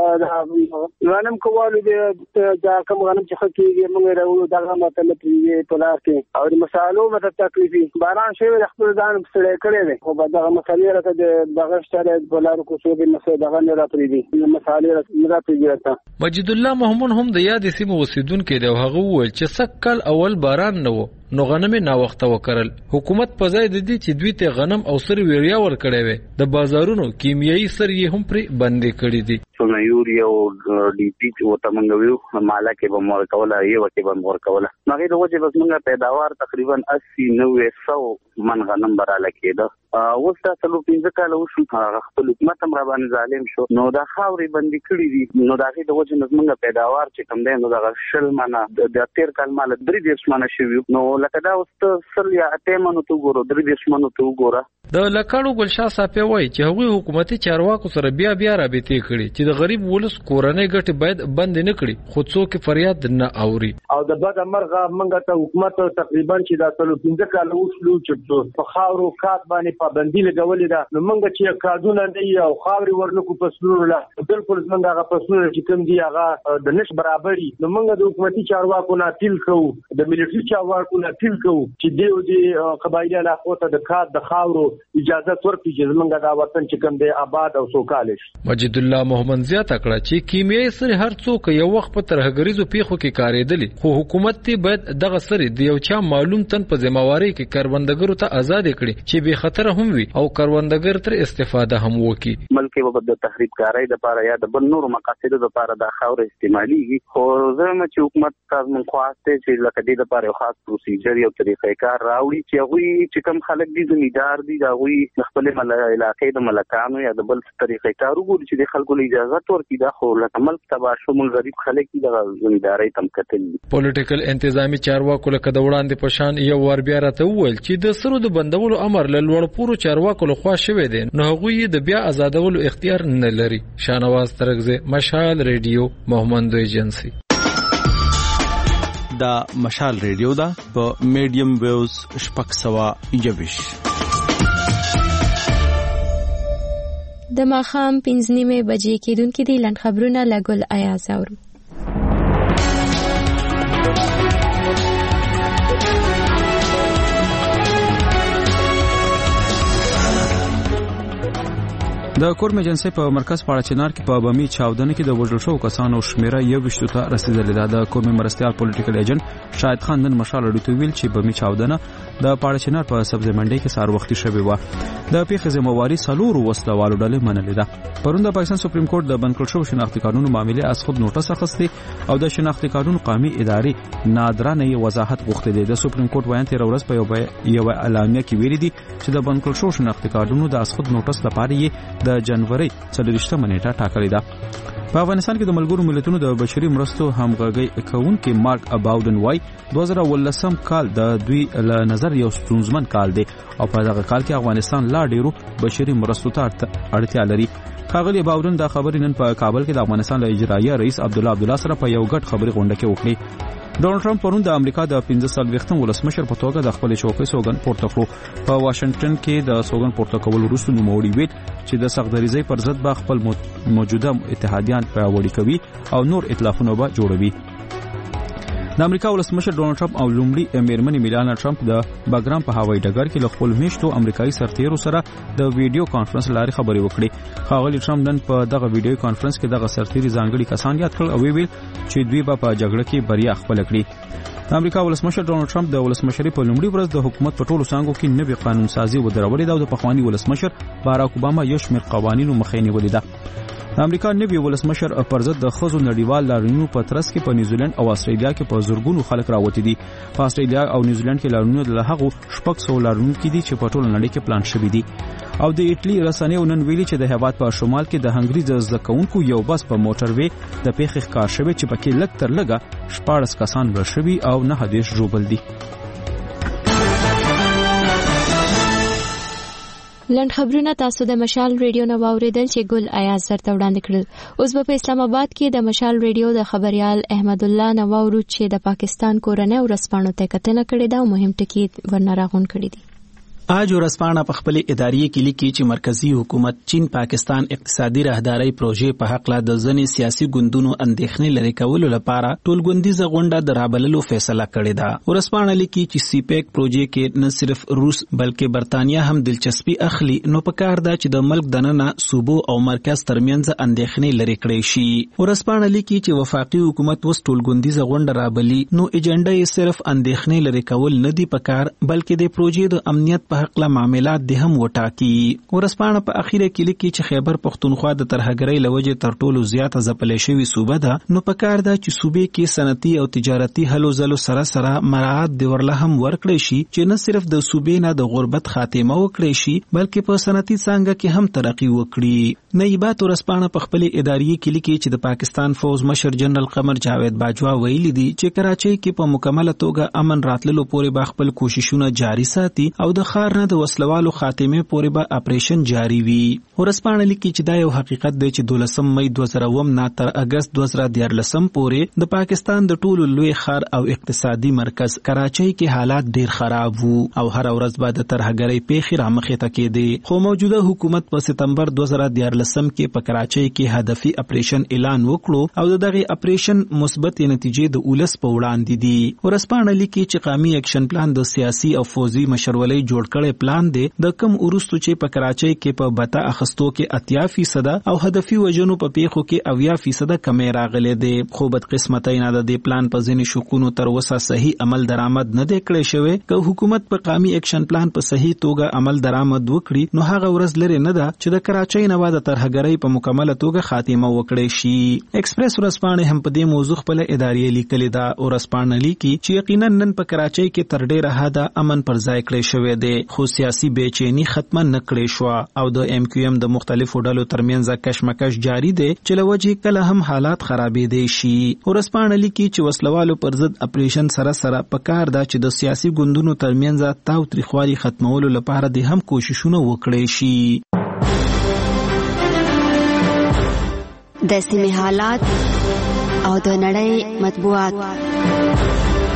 ته غنم کوالو د کوم غنم چې ښه کېږي موږ راوړو دغه مطلب پرېږدي په لار کې او د مسالو مته تکلیفي باران شوی د خپل ځان ستړی کړی دی خو دغه مسالې راته د دغه شته په لارو کوڅو کې مسله دغه نه راپرېږدي مسالې نه راپرېږدي راته. مجید الله محمود هم د یادې سیمې اوسېدونکی دی او هغه وویل چې سږ کال اول باران نه و نو غنم ناوخته وکرل. حکومت په ځای د دې چې دوی ته غنم او سر ویړیا ورکړی وي د بازارونو کیمیاوي سر یې هم پرې بندې کړي دي. څونه یوریا او ډي پي چې ورته موږ ویو ماله کې به مو ورکوله یې ورته به مو ورکوله نو هغې د وجې بس موږ پیداوار تقریبا اسي نوې سو من غنم براله کېده. اوس دا څلور پنځه کاله وشو هغه خپل حکومت هم را باندې ظالم شو نو دا خاورې بندې کړي دي نو د هغې د وجې نه زموږ پیداوار چې کوم دی نو دغه شل منه د تېر کال ماله درې دېرش منه شوي نو لکه دا اوس ته سل یا اتې منو ته وګوره درې دېرش منو ته وګوره. د لکړو ګلشاه صافی وایي چې هغوی حکومتي چارواکو سره بیا بیا رابطې کړي چې د غریب ولس کورنۍ ګټې باید بندې نه کړي خو څوک فریاد نه اوري. او د بده مرغه موږ ته حکومت تقریبا چې دا څلور پنځه کاله وشلو چې په خاورو کات باندې پابندي لګولې ده نو موږ چې کادونه نه یو خاورې ورنکو فصلونو له بالکل موږ هغه فصلونه چې کوم دي هغه د نش برابري نو موږ د حکومتي چارواکو نه اپیل کوو د ملټري چارواکو نه اپیل کوو چې دیو دی قبایلی علاقو ته د کات د خاورو اجازه ورکړي چې موږ دا وطن چې کوم دی آباد او سوکاله شي. مجید الله محمد زیاته کړه چې کیمیاوي سر هر څوک یو وخت په ترهګریزو پیښو کې کارېدلی خو حکومت ته باید دغه سر د یو چا معلوم تن په ذمہواری کې کروندګرو ته آزاد کړي چې به خطر ارزښتونه هم وي او کروندګر تر استفاده هم وکړي. ملک به د تخریب کاري د لپاره یا د بل نور مقاصد د لپاره د خاور استعماليږي. خو زموږ چې حکومت تاسو من خواسته چې لکه دې لپاره یو خاص پروسیجر یو طریقې کار راوړي چې هغه چې کوم خلک دي زمیدار دي دا وي خپل مل علاقې د ملکانو یا د بل طریقې کار وګوري چې د خلکو له اجازه ورکړي. دا خو لکه ملک تبا شمول غریب خلک دي د زمیدارۍ تم کتل. پولیټیکل انتظامی چارواکو لکه د وړاندې پشان یو ور بیا راته وویل چې د سرو د بندولو امر له لوړ پورو چارواکو لخوا شوی دی نو هغه د بیا آزادولو اختیار نه لري. شانواز ترغزه، مشال ریډیو، محمد ایجنسی. دا مشال ریډیو دا په میډیم ویوز شپږ سوه یوویش. د ماښام پنځه نیمې بجې کېدونکې دي. لنډ خبرونه له ګل ایاز اورو. د کورم ایجنسی په مرکز پاړه چنار کې په بمی چاودنه کې د وژل شو کسانو شمیره یو وشتو ته رسیدلې ده. د کورم مرستيال پولیټیکل ایجنټ شاهد خان نن مشال اړیته ویل چې بمی چاودنه د پاړه چنار په سبزی منډي کې سار وختي شوی و. د پیښې ذمہواری سلور وسلوالو ډلې منلې ده. پرون د پاکستان سپریم کورټ د بنکل شو شناختی قانون معاملې از خود نوټس اخیسته او د شناختی قانون قومي ادارې نادرانه وضاحت غوښته دي. د سپریم کورټ وایي تیر ورځ په یو یو اعلامیه کې ویلي دي چې د بنکل شو شناختی قانون د از خود نوټس لپاره یې د جنوري څلورشتمه نیټه ټاکلې ده. په افغانستان کې د ملګرو ملتونو د بشري مرستو همغږي کوونکي مارک اباودن وای دوه زره ولسم کال د دوی له نظر یو ستونزمن کال دی او په دغه کال کې افغانستان لا ډیرو بشري مرستو ته اړتیا لري. ښاغلي باودن دا خبرې نن په کابل کې د افغانستان له اجرایي رئیس عبدالله عبدالله سره په یو ګډ خبري غونډه کې وکړي. ډونالد ټرمپ پرون د امریکا د پنځه څلوېښتم ولسمشر په توګه د خپل چوکۍ سوګند پورته کړو. په واشنگټن کې د سوګند پورته کول وروسته نوموړي ویل چې د سختدریزۍ پر ضد به خپل موجوده اتحادیان پیاوړي کوي او نور ائتلافونه به جوړوي. د امریکا ولسمشر ډونالد ټرمپ او لومړي میرمن میلانا ټرمپ د باګرام په هوایي ډګر کې له خپل میشتو امریکایي سرتیرو سره د ویډیو کانفرنس لارې خبرې وکړې. ښاغلي ټرمپ نن په دغه ویډیو کانفرنس کې دغه سرتیري ځانګړي کسان یاد کړل او ویل چې دوی به په جګړه کې بریا خپل کړي. د امریکا ولسمشر ډونالد ټرمپ د ولسمشرۍ په لومړي ورځ د حکومت په ټولو څانګو کې نوې قانون سازي ودرولې ده او د پخواني ولسمشر باراک اوباما یو شمېر قوانینو مخې نیولې ده. د امریکا نوی ولسمشر پر ضد د خزو نړیوال لاریونونو په ترڅ کې په نیوزیلند او استرالیا کې په زورګونو خلک راوتی دي. په استرالیا او نیوزیلند کې لاریونونه له هغو شپږ سوه لاریونونو کې دي چې په ټوله نړۍ کې پلان شوي دي. او د ایټالي رسنیو نن ویلي چې د هیواد په شمال کې د هنګري د زده کوونکو یو بس په موټر وی د پیښې ښکار شوی چې پکې لږ تر لږه شپاړس کسان مړه شوي او نه دېرش ژوبل دي. لنډ خبرونه تاسو د مشال ریډیو نه واوریدل چې ګل ایاز سره وړاندې کړل. اوس په اسلام آباد کې د مشال ریډیو د خبريال احمد الله نواورو چې د پاکستان کورنۍ ورسپانو ته کتنه کړې ده او مهم ټکي ورنراغون کړی دي. آج ورسپانه په خپل اداري کې لیکي چې مرکزی حکومت چین پاکستان اقتصادي راهداري پروژې په حق لا د ځنې سیاسي ګوندونو اندېښنې لري کولو لپاره ټولګوندیزه غونډه د رابللو فیصله کړې ده. ورسپانه لیکي چې سی پیک پروژې کې نه صرف روس بلکې برتانیا هم دلچسپي اخلي نو په کار ده چې د ملک دننه صوبو او مرکز ترمنځ اندېښنې لري کړې شي. ورسپانه لیکي چې وفاقي حکومت وس ټولګوندیزه غونډه رابلي نو ایجنډا یې صرف اندېښنې لري کول نه دی په کار بلکې د پروژې د امنیت په حق لا معاملات د هم وټاکي. ورسپانه په اخیره کې لیکي چې خیبر پختونخوا د ترهګرۍ لوجه تر ټولو زیاته ځپلې شوی صوبه ده نو په کار ده چې صوبې کې صنعتي او تجارتي هلو ځلو سره سره مراعات د ورله هم ورکړي شي چې نه صرف د صوبې نه د غربت خاتمه وکړي شي بلکې په صنعتي څنګه کې هم ترقی وکړي. نایبات ورسپانه په خپل اداري کې لیکي چې د پاکستان فوز مشر جنرال قمر جاوید باجوا ویلي دي چې کراچۍ کې په مکمله توګه امن راتللو پورې به خپل کوششونه جاري ساتي او د خار نه د وسلوالو خاتمه پورې به اپریشن جاری وي. ورسپانه لیکي چې دا یو حقیقت دی چې دولسم مئی دوه زره اووه نه تر اگست دوه زره دیارلسم پورې د پاکستان د ټولو لوی خار او اقتصادي مرکز کراچۍ کې حالات ډیر خراب وو او هر ورځ به د ترهګرۍ پیښې رامخې ته کېدې. خو موجوده حکومت په سپتمبر دوه زره دیارلسم کې په کراچۍ کې هدفي اپریشن اعلان وکړو او د دغه اپریشن مثبت نتیجې د اولس په وړاندې دي. ورسپانه لیکي چې قومي اکشن پلان د سیاسي او فوزي مشرولۍ جوړ کړي پلان دی د کم ورستو چې په کراچۍ کې په بتا اخستو کې اتیا فیصد او هدفي وجنو په پیښو کې اویا فیصد کمی راغلي دی. خو بد قسمتۍ نه د دې پلان په ځینې شکونو تر اوسه صحیح عمل درآمد نه دی کړی شوی. که حکومت په قومي اکشن پلان په صحیح توګه عمل درآمد وکړي نو هغه ورځ لري نه ده چې د کراچۍ نه بعد ترهګرۍ په مکمله توګه خاتمه وکړي شي. ایکسپریس ورځپاڼې هم په دې موضوع خپل ادارې لیکلې ده او ورځپاڼه لیکي چې یقینا نن په کراچۍ کې تر ډیره حده امن پر ځای کړی شوی دی خو سیاسي بېچیني ختمه نه کړې شوه او د ایم کیو ایم د مختلفو ډلو ترمنځ کشمکش جاری دی چې له وجې کله هم حالات خرابېدی شي. ورځپاڼه لیکي چې وسلوالو پر ضد اپریشن سره سره پکار ده چې د سیاسي ګوندونو ترمنځ تاو تریخوالي ختمولو لپاره د هم کوششونه وکړي شي. د سیمې حالات او د نړۍ مطبوعات.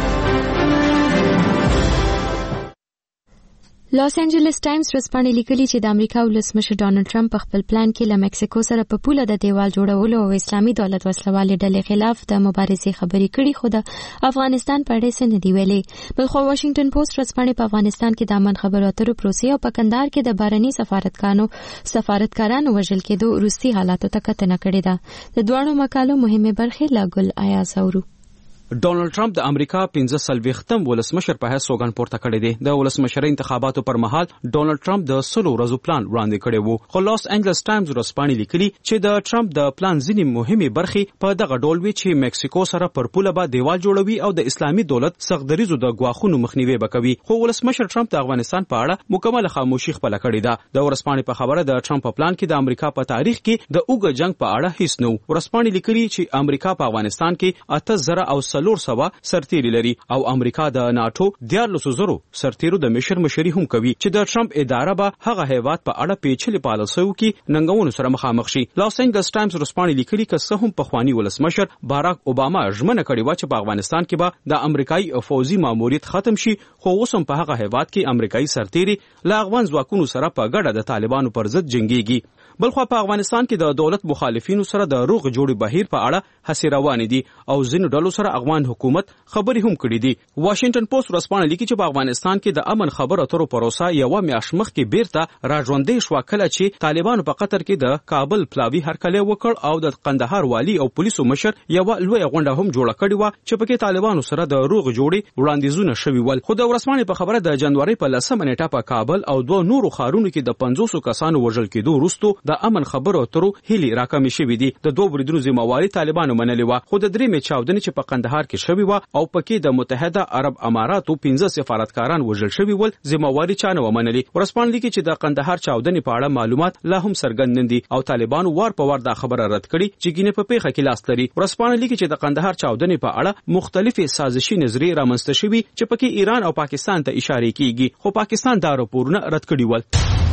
لاس انجلس ټایمز ورځپاڼې لیکلي چې د امریکا ولسمشر ډانلډ ټرمپ په خپل پلان کې له مکسیکو سره په پوله د دیوال جوړولو او اسلامي دولت وسلوالې ډلې خلاف د مبارزې خبرې کړي خو د افغانستان په اړه څه نه دی ویلي. بلخو واشنگټن پوسټ ورځپاڼې په افغانستان کې د امن خبرو اترو پروسې او په کندهار کې د بهرني سفارتکانو سفارتکارانو وژل کېدو وروستي حالاتو ته کتنه کړې ده. د دواړو مقالو مهمه برخې لا ګل ایاز اورو. ډونلډ ټرمپ د امریکا پنځه څلوېښتم ولسمشر په حیث سوګند پورته کړی دی. د ولسمشرۍ انتخاباتو پر مهال ډونلډ ټرمپ د سلو ورځو پلان وړاندې کړی وو. خو لاس انجلس ټایمز ورځپاڼې لیکلي چې د ټرمپ د پلان ځینې مهمې برخې په دغه ډول وي چې مکسیکو سره پر پوله به دیوال جوړوي او د اسلامي دولت سختدریزو د ګواښونو مخنیوي به کوي. خو ولسمشر ټرمپ د افغانستان په اړه مکمل خاموشي خپله کړې ده. د ورځپاڼې په خبره د ټرمپ په پلان کې د امریکا په تاریخ کې د اوږد جنگ په اړه هیڅ نه و. ورځپاڼې لیکلي چې امریکا په افغانستان کې اته زره او څلور سوه سرتیري لري او امریکا د ناتو دیارلسو زرو سرتیرو د مشر مشري هم کوي چې د ټرمپ اداره به هغه هیواد په اړه پیچلې پالیسیو کې ننګونو سره مخامخ شي. لاس انجلس ټایمز ورځپاڼې لیکلي که څه هم پخواني ولسمشر باراک اوباما ژمنه کړې وه چې په افغانستان کې به د امریکایي فوزي ماموریت ختم شي خو اوس هم په هغه هیواد کې امریکایي سرتیري له افغان ځواکونو سره په ګډه د طالبانو پر ضد جنګيږي. بلخو په افغانستان کې د دولت مخالفینو سره د روغ جوړې بهیر په اړه هڅې روانې دي او ځینو ډلو سره افغان حکومت خبرې هم کړې دي. واشنگټن پوسټ ورځپاڼه لیکي چې په افغانستان کې د امن خبرو اترو پروسه یوه میاشت مخکې بیرته راژوندۍ شوه کله چې طالبانو په قطر کې د کابل پلاوي هرکلی وکړ او د قندهار والي او پولیسو مشر یوه لویه غونډه هم جوړه کړې وه چې پکې طالبانو سره د روغ جوړې وړاندیزونه شوي ول. خو د ورځپاڼې په خبره د جنوري په لسمه نیټه په کابل او دوه نورو ښارونو کې د پنځوسو کسانو وژل کېدو وروسته د امن خبرو اترو هیلې راکمې شوې دي. د دوه بریدونو ذمہواري طالبانو منلې وه خو د درېیمې چاودنې چې په قندهار کې شوې وه او پکې د متحده عرب اماراتو پنځه سفارتکاران وژل شوي ول ذمہواري چا نه وه منلې. ورځپاڼه لیکي چې د قندهار چاودنې په اړه معلومات لا هم څرګند نه دي او طالبانو وار په وار دا خبره رد کړي چې ګینه په پیښه کې لاس لري. ورځپاڼه لیکي چې د قندهار چاودنې په اړه مختلفې سازشي نظریې رامنځته شوي چې پکې ایران او پاکستان ته اشاره کیږي خو پاکستان دا راپورونه رد کړي ول.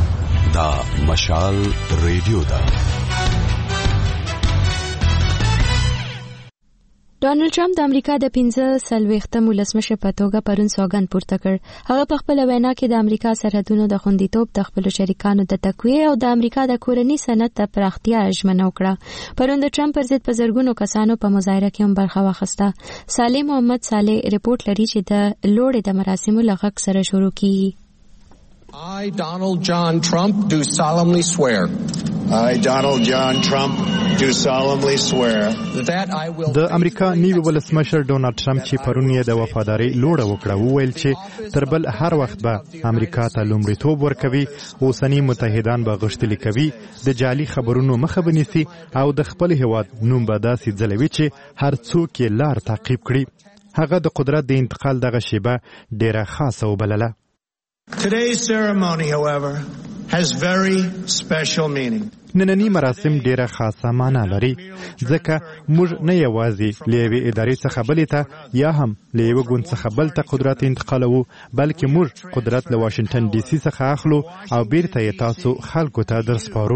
دا مشال ریډیو دا ډانلډ ټرمپ د امریکا د پنځه څلوېښتم ولسمشر په توګه پرون سوګند پورته کړ. هغه په خپله وینا کې د امریکا سرحدونو د خوندیتوب د خپلو شریکانو د تقویې او د امریکا د کورني صنعت د پراختیا ژمنه وکړه. پرون د ټرمپ پر ضد په زرګونو کسانو په مظاهره کې هم برخه واخیسته. صالح محمد صالح رپورټ لري چې د لوړې د مراسمو له غږ سره شروع کیږي. I, Donald John Trump, do solemnly swear. I, Donald John Trump, do solemnly swear. That I will... د امریکا نیوی ولسمشر ډونالډ ټرمپ چې پرون یې د وفادارۍ لوړه وکړه وویل چې تر بل هر وخت به امریکا ته لومړیتوب ورکوي، اوسني متحدان به غښتلي کوي، د جعلي خبرونو مخه به نیسي او د خپل هیواد نوم به داسې ځلوي چې هر څوک یې لار تعقیب کړي. هغه د قدرت د انتقال دغه شیبه ډیره خاصه وبلله. Today's ceremony, however, has very special meaning. نننی مراسم ډیره خاصه معنا لري ځکه موږ نه یوازې له یوې ادارې څخه بلې ته یا هم له یوه ګوند څخه بل ته قدرت انتقالوو بلکې موږ قدرت له واشنګټن ډي سي څخه اخلو او بیرته یې تاسو خلکو ته درسپارو.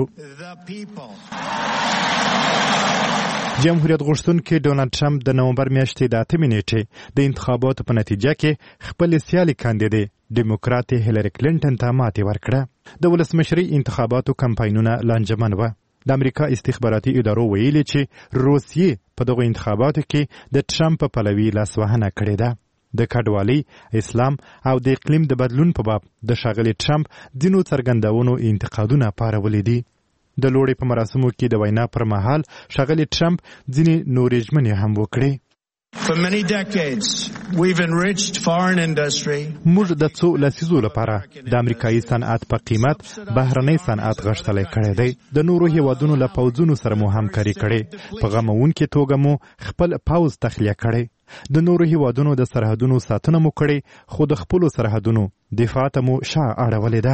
جمهوریت غوښتونکي ډونالډ ټرمپ د نومبر میاشتې د اتمې نیټې د انتخاباتو په نتیجه کې خپل سیالي کاندیدې ډیموکرات هیلری کلینټن ته ماتې ورکړه. د ولسمشرۍ انتخاباتو کمپاینونه لانجمن وه. د امریکا استخباراتي ادارو ویلي چې روسیې په دغو انتخاباتو کې د ټرمپ په پلوي لاسوهنه کړې ده. د کډوالۍ، اسلام او د اقلیم د بدلون په باب د ښاغلي ټرمپ ځینو څرګندونو انتقادونه پارولي دي. د لوړې په مراسمو کې د وینا پر مهال ښاغلي ټرمپ ځینې نورې ژمنې هم وکړې. For many decades, we've enriched foreign industry. موږ د څو لسیزو لپاره د امریکایي صنعت په قیمت بهرنی صنعت غښتلی کړی دی. د نورو هیوادونو له پوځونو سره مو همکاري کړې. په غموونکې توګه مو خپل پوځ تخلیه کړی. د نورو هیوادونو د سرحدونو ساتنه مو کړې، خو د خپلو سرحدونو دفاع ته مو شا اړولې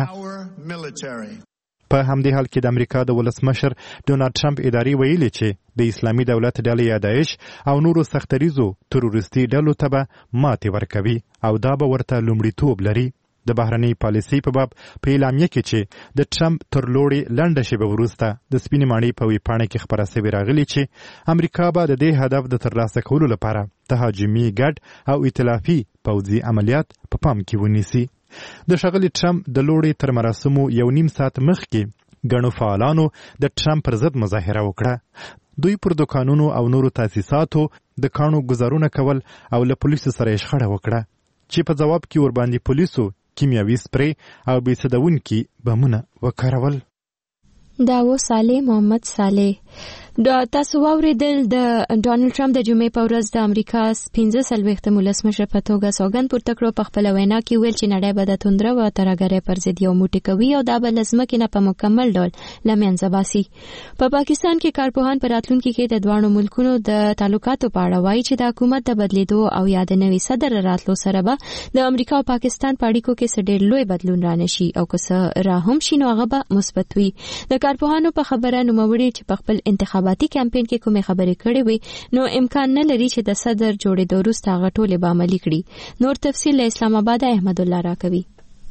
ده. په همدې حال کې د امریکا د ولسمشر ډونالډ ټرمپ ادارې ویلي چې د اسلامي دولت ډلې یا داعش او نورو سختریزو تروریستي ډلو ته به ماتې ورکوي او دا به ورته لومړیتوب لري. د بهرنۍ پالیسۍ په باب په اعلامیه کې چې د ټرمپ تر لوړې لنډه شیبه وروسته د سپینې ماڼۍ په ویبپاڼه کې خپره سوې راغلي چې امریکا به د دې هدف د ترلاسه کولو لپاره تهاجمي ګډ او ائتلافي پوځي عملیات په پام کې ونیسي. د ښاغلي ټرمپ د لوړې تر مراسمو یو نیم ساعت مخکې ګڼو فعالانو د ټرمپ پر ضد مظاهره وکړه. دوی پر دوکانونو او نورو تاسیساتو د کاڼو ګزارونه کول او له پولیسو سره یې شخړه وکړه چې په ځواب کې ورباندې پولیسو کیمیاوي سپری او بېسدونکي بمونه وکارول. دا و صالح محمد صالح. دا تاسو واوریدل د ډونالډ ټرمپ د جمعې په ورځ د امریکا پنځه څلوېښتم ولسمشر په توګه سوګند پورته کړو. په خپله وینا کې ویل چې نړۍ به د توندره او ترهګرۍ پر ضد یو موټی کوي او دا به له ځمکې نه په مکمل ډول له منځه باسي. په پا پاکستان کې کارپوهان په راتلونکي کې د دواړو ملکونو د تعلقاتو په اړه وایي چې د حکومت د بدلیدو او یا د نوي صدر راتلو سره به د امریکا او پاکستان په اړیکو کې څه ډېر لوی بدلون رانشي او که څه را هم شي نو هغه به مثبت وي. د کارپوهانو په خبره نوموړي چې په خپل انتخاباتي کمپاین کې کومې خبرې کړې وي نو امکان نه لري چې د صدر جوړېدو وروسته هغه ټولې به عملي کړي. نور تفصیل له اسلام آباد احمد الله راکوي.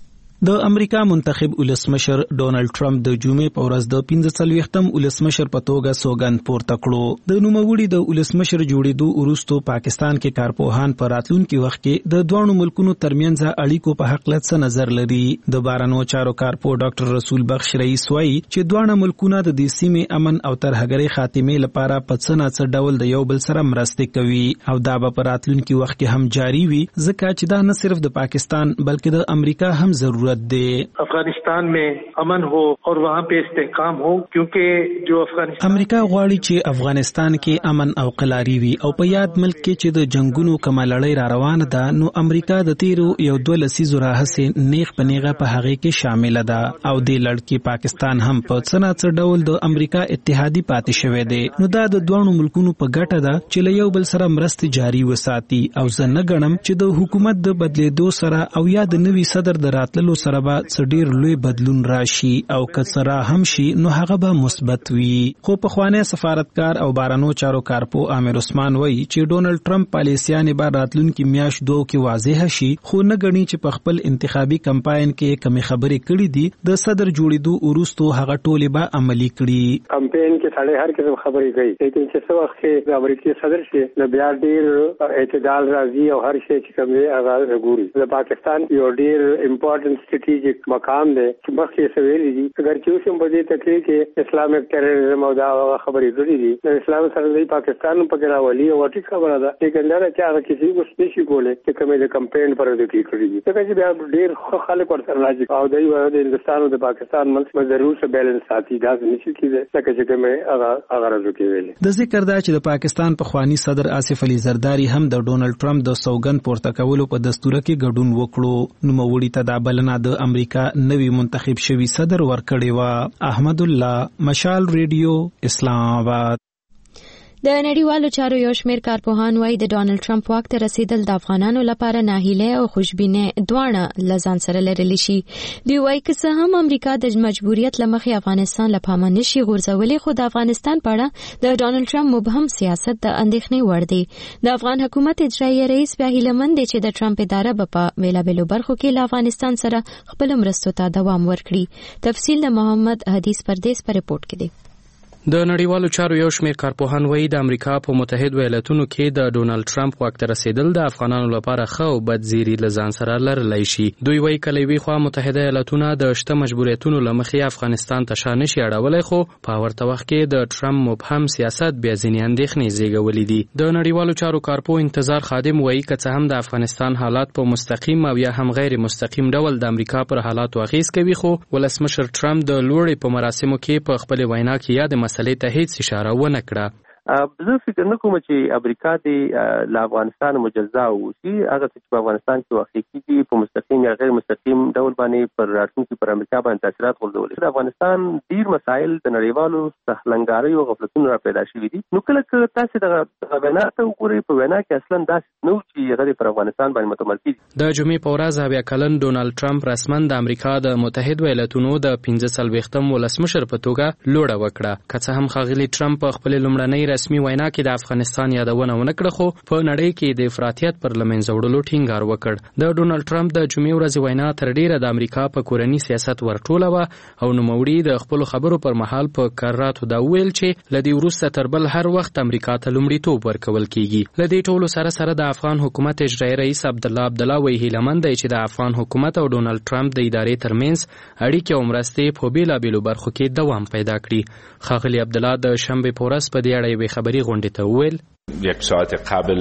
د امریکا منتخب ولسمشر ډونالډ ټرمپ د جمعې په ورځ د پنځه څلوېښتم ولسمشر په توګه سوګند پورته کړو. د نوموړي د ولسمشر جوړېدو وروسته پاکستان کې کارپوهان په راتلونکي وخت کې د دوه ملکونو ترمنځ اړیکو په حق له څه نظر لري. د بهرنیو چارو کارپو ډاکټر رسول بخش رئیس وایي چې دوه ملکونه د دې سیمې امن او ترهګرۍ خاتمې لپاره په څه نه څه ډول د یو بل سره مرستې کوي او دا به په راتلونکي وخت کې هم جاري وي ځکه چې دا نه صرف د پاکستان بلکې د امریکا هم ضرورت दे। अफगानिस्तान में अमन हो और वहाँ पे इस्तेहकाम हो क्योंकि जो अफगानिस्तान امریکا غواړي چې افغانستان کې امن او قلاري وي او په یاد ملک کې چې د جنگونو کومه لړۍ را روانه ده نو امریکا د تیرو یو دوه لسیزو راهیسې نیغ په نیغه په هغه کې شامل ده او د لړ پاکستان هم په څه څه ډول د امریکا اتحادي پاتې شوی دی. نو دا د دوه ملکونو په ګټه ده چې له یو بل سره مرستې جاري وساتي او زه نه ګڼم چې د حکومت د بدلیدو سره او یا د نوي صدر د راتللو سره به ډیر لوی بدلون راشي او کڅرا هم شي نو هغه به مثبت وي. خو په خوانه سفارتکار او بارانو چارو کارپو عامر عثمان وایي چې ډونالډ ټرمپ پالیسیانې به راتلونکي میاشت دوه کې واضح شي خو نه غني چې په خپل انتخابي کمپاین کې کمی خبرې کړې دي د صدر جوړېدو وروسته هغه ټولې به عملی کړي. کمپاین کې سړی هر قسم خبرې کوي لیکن چې څو وخت کې د امریکای صدر شي نو بیا ډیر اعتدال راځي او هر شی چې کوم دی هغه ګوري. د پاکستان یو ډیر امپورټنت سټریټیجیک مقام دی چې مخکې سویلي دي اگر چې اوس هم په دې تکلیف کې اسلامیک ټیرریزم او دا خبرې کړې دي نو اسلام سره د پاکستان په کې راولي او ټیک خبره ده لیکن دا چې هغه کسی اوس نشي کولای چې کومه د کمپاین پر دې کې کړې دي ځکه چې بیا ډیر خلک ورته راځي او دوی د هندستان او د پاکستان منځ ضرور څه بیلنس ساتي دا نشي کېږي ځکه چې کومه هغه هغه راځي کېږي. د ذکر دا چې د پاکستان په خوانی صدر آصف علي زرداری هم د ډونالډ ټرمپ د سوګند پورته کولو په دستور کې ګډون وکړو. نو موري ته دا بلنه د امریکا نوی منتخب شوی صدر ورکړی و. احمد الله مشال ریډیو اسلام آباد. د نړیوالو چارو یو شمېر کارپوهان وایي د ډونالډ ټرمپ واک ته رسیدل د افغانانو لپاره ناهیلي او خوشبینه دواړه له ځان سره لرلی شي. دوی وایي که څه هم امریکا د مجبوریت له مخې افغانستان له پامه نشي غورځولی خو د افغانستان په اړه د ډونالډ ټرمپ مبهم سیاست د اندېښنې وړ دی. د افغان حکومت اجرایي رئیس بیا هیلهمند دی چې د ټرمپ اداره به په بېلابېلو برخو کې له افغانستان سره خپلو مرستو ته دوام ورکړي. تفصیل د محمد حدیث پردیس په رپورټ کې دی. د نړیوالو چارو یو شمېر کارپوهان وایي د امریکا په متحد ایالاتونو کې د ډونالد ټرمپ واک ته رسېدل د افغانانو لپاره ښه او بد زیری له ځان سره لرلی شي. دوی وایي که له یوې خوا متحده ایالاتونه د شته مجبوریتونو له مخې افغانستان ته شا نشي اړولی، خو په ورته وخت کې د ټرمپ مبهم سیاست بیا ځینې اندېښنې زېږولې دي. د نړیوالو چارو کارپو انتظار خادم وایي که څه هم د افغانستان حالات په مستقیم او یا هم غیر مستقیم ډول د امریکا پر حالاتو اغېز کوي، خو ولسمشر ټرمپ د لوړې په مراسمو کې په خپلې وینا کې یاد مسلې ته هیڅ اشاره ونه کړه. زه فکر نه کوم چې امریکا د له افغانستان مجزا اوسي. هغه څه چې په افغانستان کې واقع کیږي په مستقیم یا غیر مستقیم ډول باندې پر راتلونکي پر امریکا باندې تاثیرات غورځولي. د افغانستان ډیر مسایل د نړیوالو سهلنګارۍ او غفلتونو را پیدا شوي دي. نو کله که تاسو د وینا ته وګورئ په وینا کې اصلا داسې نه و چې هغه پر افغانستان باندې متمرکز. د جمعې په ورځ اویا کلن ډونالد ټرمپ رسما د امریکا د متحد ایالاتونو د پنځه څلوېښتم ولسمشر په توګه لوړه وکړه. که څه هم ښاغلي ټرمپ په خپلې لومړنۍ رسمي وینا کې د افغانستان یادونه ونه کړه، خو په نړۍ کې د افراطیت پر له منځه وړلو ټینګار وکړ. د ډونالد ټرمپ د جمعې ورځې وینا تر ډیره د امریکا په کورني سیاست ورټوله وه او نوموړي د خپلو خبرو پر مهال په کراتو دا وویل چې له دې وروسته تر بل هر وخت امریکا ته لومړیتوب ورکول کیږي. له دې ټولو سره سره د افغان حکومت اجرایي رئیس عبدالله عبدالله وایي هیلهمند دی چې د افغان حکومت او ډونالد ټرمپ د ادارې ترمنځ اړیکې او مرستې په بېلابېلو برخو کې دوام پیدا کړي. ښاغلي عبدالله د شنبې په ورځ په دې اړه یوې خبري غونډې ته وویل یک ساعت قبل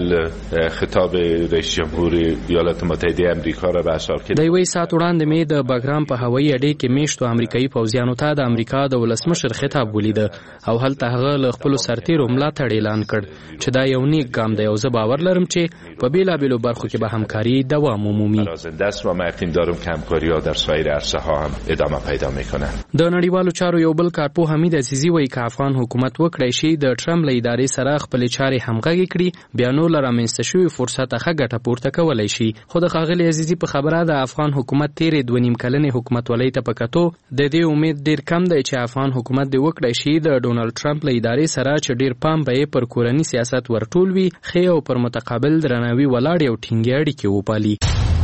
خطاب رئیس جمهور ایالات متحده امریکا را به اشاره کرد. د یوې ساعت وړاندې مې د باګرام په هوایي اډې کې میشتو امریکایي پوځیانو ته د امریکا د ولسمشر خطاب ولیده او هلته هغه له خپلو سرتیرو ملاتړ اعلان کړ چې دا یو نیک ګام دی او زه باور لرم چې په بېلابېلو برخو کې به همکاري دوام ومومي. و من یقین دارم که همکاری‌ها در سایر عرصه‌ها هم ادامه پیدا می‌کنند. د نړیوالو چارو یو بل کارپوه حمید عزیزي وایي که افغان حکومت وکړی شي د ټرمپ له ادارې سره خپلې چارې همغږې کړي بیا نو له رامنځته شوي فرصته ښه ګټه پورته کولی شي. خو د ښاغلي عزیزي په خبره د افغان حکومت تیرې دوه نیم کلنې حکومتولۍ ته په کتو د دې امید ډیر کم دی چې افغان حکومت دې وکړی شي د ډونالد ټرمپ له ادارې سره چې ډیر پام به یې پر کورني سیاست ورټول وي، ښې او پر متقابل درناوي ولاړې او ټینګې اړیکې وپالي.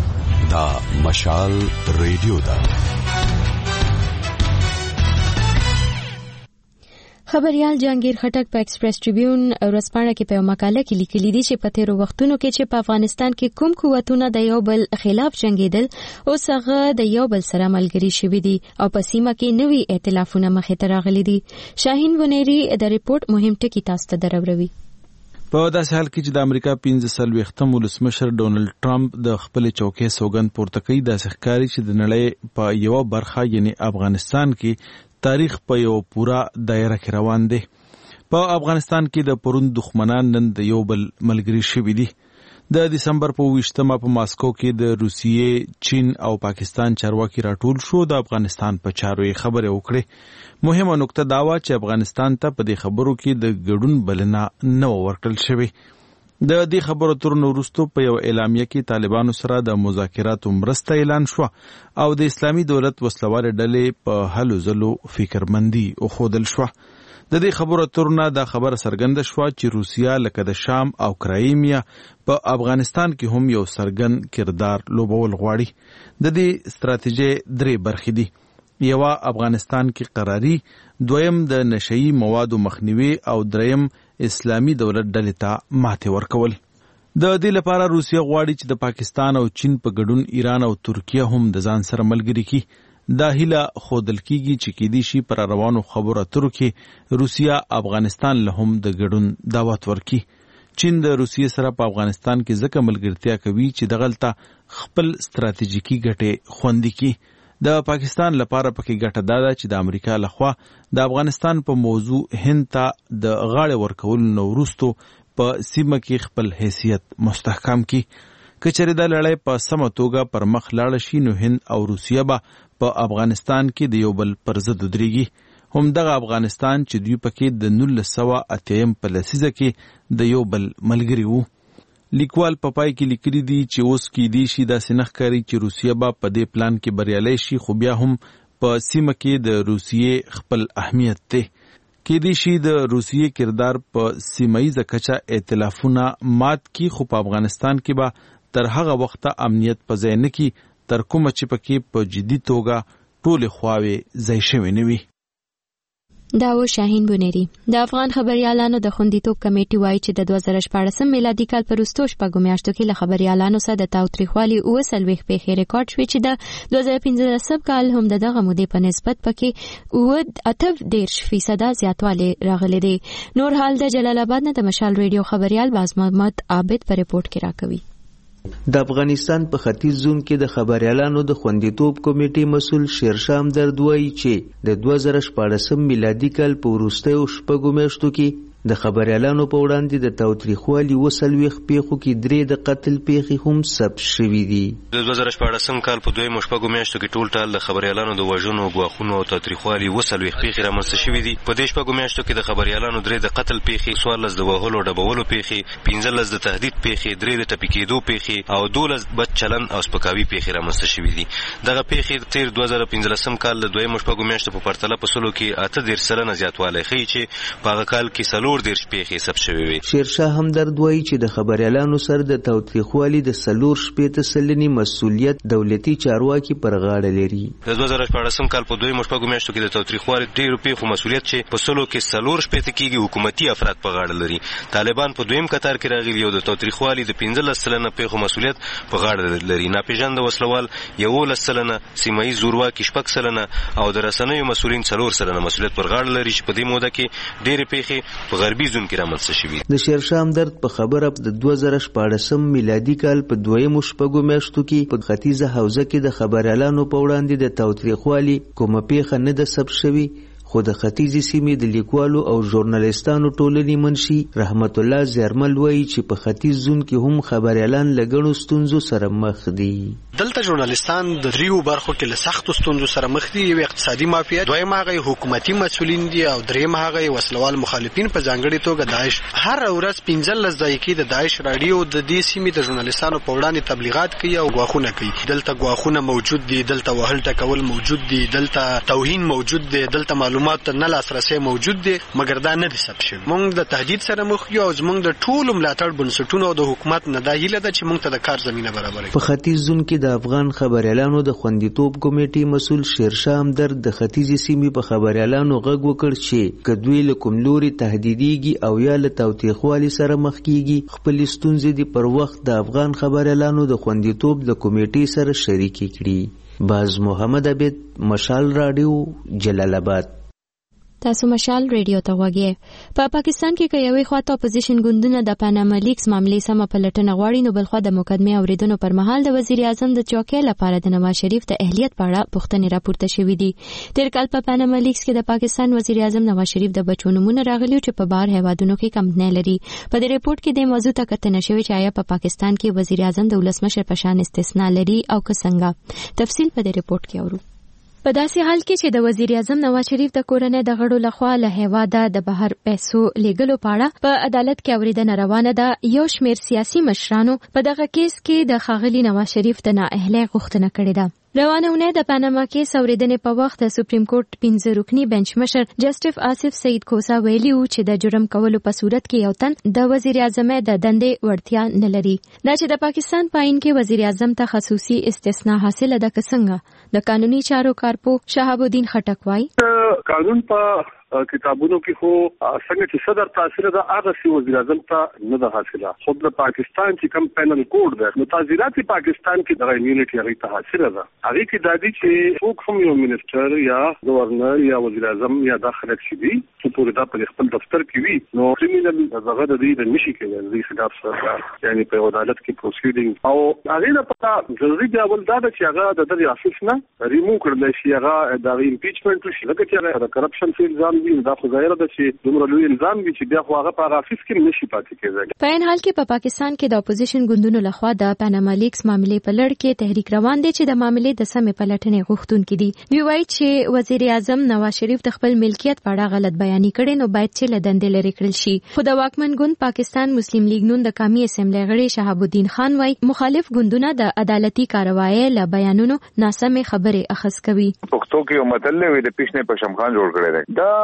دا مشال ریډیو ده. خبريال جهانگیر خټک په ایکسپریس ټریبیون ورځپاڼه کې په مقاله کې لیکلي دي چې په تیرو وختونو کې چې په افغانستان کې کوم قوتونه د یو بل خلاف جنگیدل اوس هغه د یو بل سره ملګري شوي دي او په سیمه کې نوي ائتلافونه مخې ته راغلي دي. شاهین ونيري د ریپورت مهم ټکي تاسو ته دروروي. په داسې حال کې چې د امریکا پنځه څلوېښتم ولسمشر ډونالد ټرمپ د خپل چوکۍ سوګند پورته کوي، داسې ښکاري چې د نړۍ په یو برخه یعنی افغانستان کې تاریخ په یو پورا دایره کې روان دی. په افغانستان کې د پرون دښمنان نن د یو بل ملګري شوي دي. د دسمبر په اوویشتمه په ماسکو کې د روسیې، چین او پاکستان چارواکي راټول شو د افغانستان په چارو یې خبرې وکړې. مهمه نکته دا وه چې افغانستان ته په دې خبرو کې د ګډون بلنه نه ورکړل شوې. د دې خبرو ترونه وروسته په یو اعلامیه کې طالبانو سره د مذاکراتو مرسته اعلان شوه او د اسلامي دولت وسلوالې ډلې په هلو ځلو فکرمندي وښودل شوه. د دې خبرو ترونه دا خبره څرګنده شوه چې روسیه لکه د شام او کرایمیا په افغانستان کې هم یو څرګند کردار لوبول غواړي. د دې ستراتیژۍ درې برخې دي. یوه افغانستان کې قراري، دویم د نشئی موادو مخنیوي او دریم اسلامي دولت ډلې ته ماتې ورکول. د دې لپاره روسیه غواړي چې د پاکستان او چین په ګډون ایران او ترکیه هم د ځان سره ملګري کړي. دا هیله ښودل کیږي چې کیدای شي پر روانو خبرو اترو کې روسیه افغانستان له هم د ګډون دعوت ورکړي. چین د روسیې سره په افغانستان کې ځکه ملګرتیا کوي چې دغلته خپل ستراتیژیکي ګټې خوندي کړي. د پاکستان لپاره پکې ګټه دا ده چې د امریکا لخوا د افغانستان په موضوع هند ته د غاړې ورکولو نه وروسته په سیمه کې خپل حیثیت مستحکم کړي. که چېرې دا لړۍ په سمه توګه پر مخ لاړه شي نو هند او روسیه به په افغانستان کې د یو بل پر ضد ودرېږي. همدغه افغانستان چې دوی پکې د نولس سوه اتیم په لسیزه کې د یو بل ملګري وو. لیکوال په پای کې لیکلي دي چې اوس کیدای شي داسې نه ښکاري چې روسیه به په دې پلان کې بریالی شي، خو بیا هم په سیمه کې د روسیې خپل اهمیت دی. کیدای شي د روسیې کردار په سیمه‌ایزه کچه ائتلافونه مات کړي، خو په افغانستان کې به تر هغه وخته امنیت په ځای نه کړي تر کومه چې پکې په جدي توګه ټولې خواوې ځای شوې نه وي. دا و شاهین بونيري د افغان خبريالانو د خوندیتوب کمیټې وایي چې د دوه زره شپاړسم میلادي کال پر وروستو شپږو میاشتو کې له خبريالانو سره د تاوتریخوالي اوه څلوېښت پیښې ریکارډ شوې چې د دوه زره پنځلسم کال هم د دغه مودې په نسبت پکې اوه اته دېرش فیصده زیاتوالی راغلی دی. نور حال د جلال آباد نه د مشال ریډیو خبريال باز محمد عابد په ریپورت کې راکوي. د افغانستان په ختیځ زون کې د خبريالانو د خوندیتوب کمیټې مسول شیرشاه همدرد وایي چې د دوه زره شپاړسم میلادي کال په وروستیو شپږو میاشتو کې د خبريالانو په وړاندې د تاوتریخوالي اوه څلوېښت پیښو کې درې د قتل پیښې هم ثبت شوي دي. د دوه زره شپاړسم کال په دویمو شپږو میاشتو کې ټول ټال د خبريالانو د وژنو، ګواښونو او تاوتریخوالي اوه څلوېښت پیښې رامنځته شوي دي. په دې شپږو میاشتو کې د خبريالانو درې د قتل پیښې، څوارلس د وهلو ډبولو پیښې، پنځلس د تهدید پیښې، درې د ټپي کېدو پیښې او دولس بد چلن او سپکاوي پیښې رامنځته شوي دي. دغه پیښې تیر دوه زره پنځلسم کال د دویمو شپږو میاشتو په پرتله په سلو کې اته دېرش سلنه زیاتوالی ښیي چې په هغه کال کې څلور دېرش پیښې شیرشاه همدرد وایي چې د خبريالانو سره د تاوتریخوالي د څلور شپېته سلنې مسؤلیت دولتي چارواکي پر غاړه لري. د دوه زره شپاړسم کال په دویمو شپږو میاشتو کې د تاوتریخوالي ډېرو پیښو مسؤلیت چې په سلو کې څلور شپېته کېږي حکومتي افراد په غاړه لري. طالبان په دویم قطار کې راغلي او د تاوتریخوالي د پنځلس سلنه پیښو مسؤلیت په غاړه لري. ناپېژانده وسلوال یولس سلنه، سیمه ییز زورواکي شپږ سلنه او د رسنیو مسؤلین څلور سلنه مسؤلیت پر غاړه لري چې په دې موده کې ډېرې پیښې په غربي زون کې رامنځته شوي. د شیرشاه همدرد په خبره د دوه زره شپاړسم میلادي کال په دویمو شپږو میاشتو کې په ختیځه حوزه کې د خبريالانو په وړاندې د تاوتریخوالي کومه پیښه نه ده ثبت شوې، خو د ختیځې سیمې د لیکوالو او ژورنالیستانو ټولنې منشي رحمت الله زیرمل وایي چې په ختیځ زون کې هم خبريالان له ګڼو ستونزو سره مخ دي. دلته ژورنالیستان د دریو برخو کې له سختو ستونزو سره مخ دي. یو اقتصادي مافیات، دویم هغه حکومتي مسؤلین دي او دریم هغه وسلوال مخالفین په ځانګړي توګه داعش. هر ورځ پنځلس دقیقې د داعش رادیو د دې سیمې د ژورنالیستانو په وړاندې تبلیغات کوي او غواخونه کوي. دلته غواخونه موجود دي، دلته وهل ټکول موجود دي، دلته توهین موجود دي، دلته معلومات ته نه لاسرسی موجود دي، مګر دا نه دي ثبت شوي. موږ د تهدید سره مخ یو او زموږ د ټولو ملاتړ بنسټونو او د حکومت نه دا هیله ده چې موږ ته د کار زمینه برابروي. په ختیځ زون کې د افغان خبريالانو د خوندیتوب کمیټې مسول شیرشاه همدرد د ختیځې سیمې په خبريالانو غږ وکړ چې که دوی له کوم لوري تهدیدېږي او یا له تاوتریخوالي سره مخ کېږي، خپلې ستونزې دې پر وخت د افغان خبريالانو د خوندیتوب د کمیټې سره شریکې کړي. باز محمد عابد، مشال رادیو، جلال آباد. تاسو مشال ریډیو ته غوږی. په پاکستان کې که یوې خواته اپوزیشن ګوندونه د پاناما لیکس معاملې سمه پلټنه غواړي، نو بلخوا د مقدمې اوریدنو پر مهال د وزیر اعظم د چوکۍ لپاره د نواز شریف د اهلیت په اړه پوښتنې راپورته شوې دي. تیر کال په پاناما لیکس کې د پاکستان وزیر اعظم نواز شریف د بچو نومونه راغلي چې په بهر هیوادونو کې کمپنۍ لري. په دې ریپورت کې د موضوع ته کتنه شوې چې آیا په پاکستان کې وزیر اعظم د ولسمشر په شان استثنا لري او که څنګه. تفصیل په دې ریپورت کې اورو. په داسې حال کې چې د وزیر اعظم نواز شریف د کورنۍ د غړو لخوا له هیواده د بهر پیسو لیږلو په اړه په عدالت کې اوریدنه روانه ده، یو شمېر سیاسي مشرانو په دغه کیس کې د ښاغلي نواز شریف د نااهلۍ غوښتنه کړې ده. روانه اونۍ د پاناما کیس اوریدنې په وخت د سپریم کورټ پنځه رکني بنچ مشر جسټف آصف سعید کوسا ویلي و چې د جرم کولو په صورت کې یو تن د وزیر اعظم د دندې وړتیا نه لري. دا چې د پاکستان په آئین کې وزیر اعظم ته خصوصي استثنا حاصله ده که څنګه، د قانوني چارو کارپو شهاب الدین خټک وایي قانون په کتابونو کې خو څنګه چې صدر تاثیر ده هغه سی وزیر اعظم ته نه ده حاصله. خو د پاکستان چې کوم پینل کوډ ده، متازرات پاکستان کې د امنیتي هغه ته حاصله ده. هغه کې د دې چې څوک هم یو منسٹر یا گورنر یا وزیر اعظم یا داخله شي دي چې پورې دا په خپل دفتر کې وي، نو کریمینل دغه د دې د نشي کېدل د خلاف سره یعنی په عدالت کې پروسیډینګ او هغه لپاره ضروري دی ول دا چې هغه د دې اساس نه ریموو کړل شي، هغه د امپیچمنت شي، لکه چې هغه د کرپشن فیل دا خو ظاهر ده چې دومره لوی الزام وي چې بیا خو هغه په افیس کې نشي پاتې کېږي. په این حال کې په پاکستان کې د اپوزیشن ګوندونو لخوا د پاناما لیکس معاملې په لړ کې تحریک روان دی چې د معاملې د سمې پلټنې غوښتونکي دي. دوی وایي چې وزیر اعظم نواز شریف د خپل ملکیت په اړه غلط بیاني کړي، نو باید چې له دندې لرې کړل شي. خو د واکمن ګوند پاکستان مسلم لیگ نون د قومي اسمبلی غړي شهاب الدین خان وایي مخالف ګوندونه د عدالتي کاروایی له بیانونو ناسمې خبرې اخذ کوي. پښتو کې یو متل وی د پیشنې په شمخان جوړ کړی دی. دا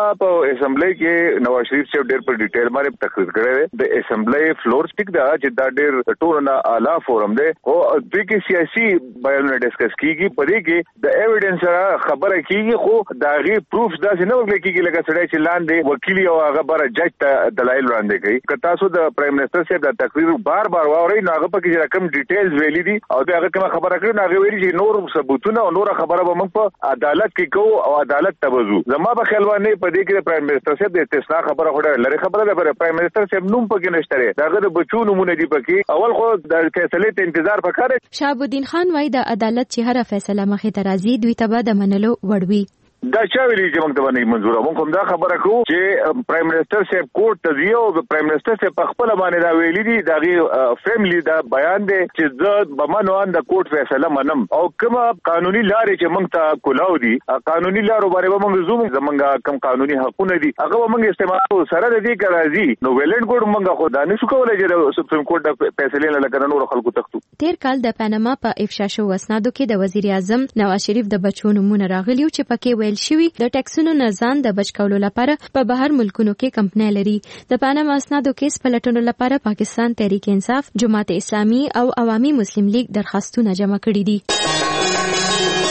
په اسمبلی کې نواز شریف صاحب ډېر په ډیټیل باندې تقریر کړی د اسمبلی فلور ټیک دا چې دا ډېر ټول نه اعلی فورم دی او د کې سیاسي بیانونه ډیسکس کیږي په دې کې د ایویډنس سره خبره کیږي خو دا غي پروف دا نه ورګل کیږي لکه سړی چې لاندې وکیل او هغه بر جج ته دلایل وړاندې کوي که تاسو د پرایم منسٹر صاحب د تقریر بار بار واورئ نو هغه پکې رقم ډیټیلز ویلي دي او دا هغه کوم خبره کړې نو هغه ویلي چې نور ثبوتونه او نور خبره به موږ په عدالت کې کوو او عدالت ته وځو زما په خیال باندې په دې کې پرایم منسٹر صاحب د استثناء خبره وړه لري خبره ده پر پرایم منسٹر صاحب نوم پکې نشته داغه د بچو نمونه دي پکې اول خو د فیصله ته انتظار وکړي. شهاب الدین خان وايي د عدالت چې هر فیصله مخې ته راځي دوی ته به د منلو وړوي. دا چا ویلي چې موږ ته باندې منزور موږ هم دا خبره کوو چې پرایم منسٹر صاحب کورټ ته ځي او پرایم منسٹر صاحب په خپل باندې دا ویلي دي دا فیملی دا بیان دی چې زه بمنو ان د کورټ فیصله منم او کومه قانوني لارې چې موږ ته کولاو دي قانوني لارو باندې موږ زوم زمونږ کوم قانوني حقونه دي هغه موږ استعمال سره د دې کراځي نو ویلنت کوډ موږ خو دا نه شو کولای چې سپریم کورټ د فیصله نه لکه نور خلکو تختو. تیر کال د پاناما په افشا شو اسنادو کې د وزیر اعظم نواز شریف د بچو نمونه راغلیو چې پکې ویل شوی د ټیکسونو نه ځان د بچ کولو لپاره په بهر ملکونو کې کمپنۍ لري. د پاناما اسنادو کې سپلټونو لپاره پاکستان تحریک انصاف، جماعت اسلامي او عوامي مسلم لیگ درخواستونه جمع کړي دي.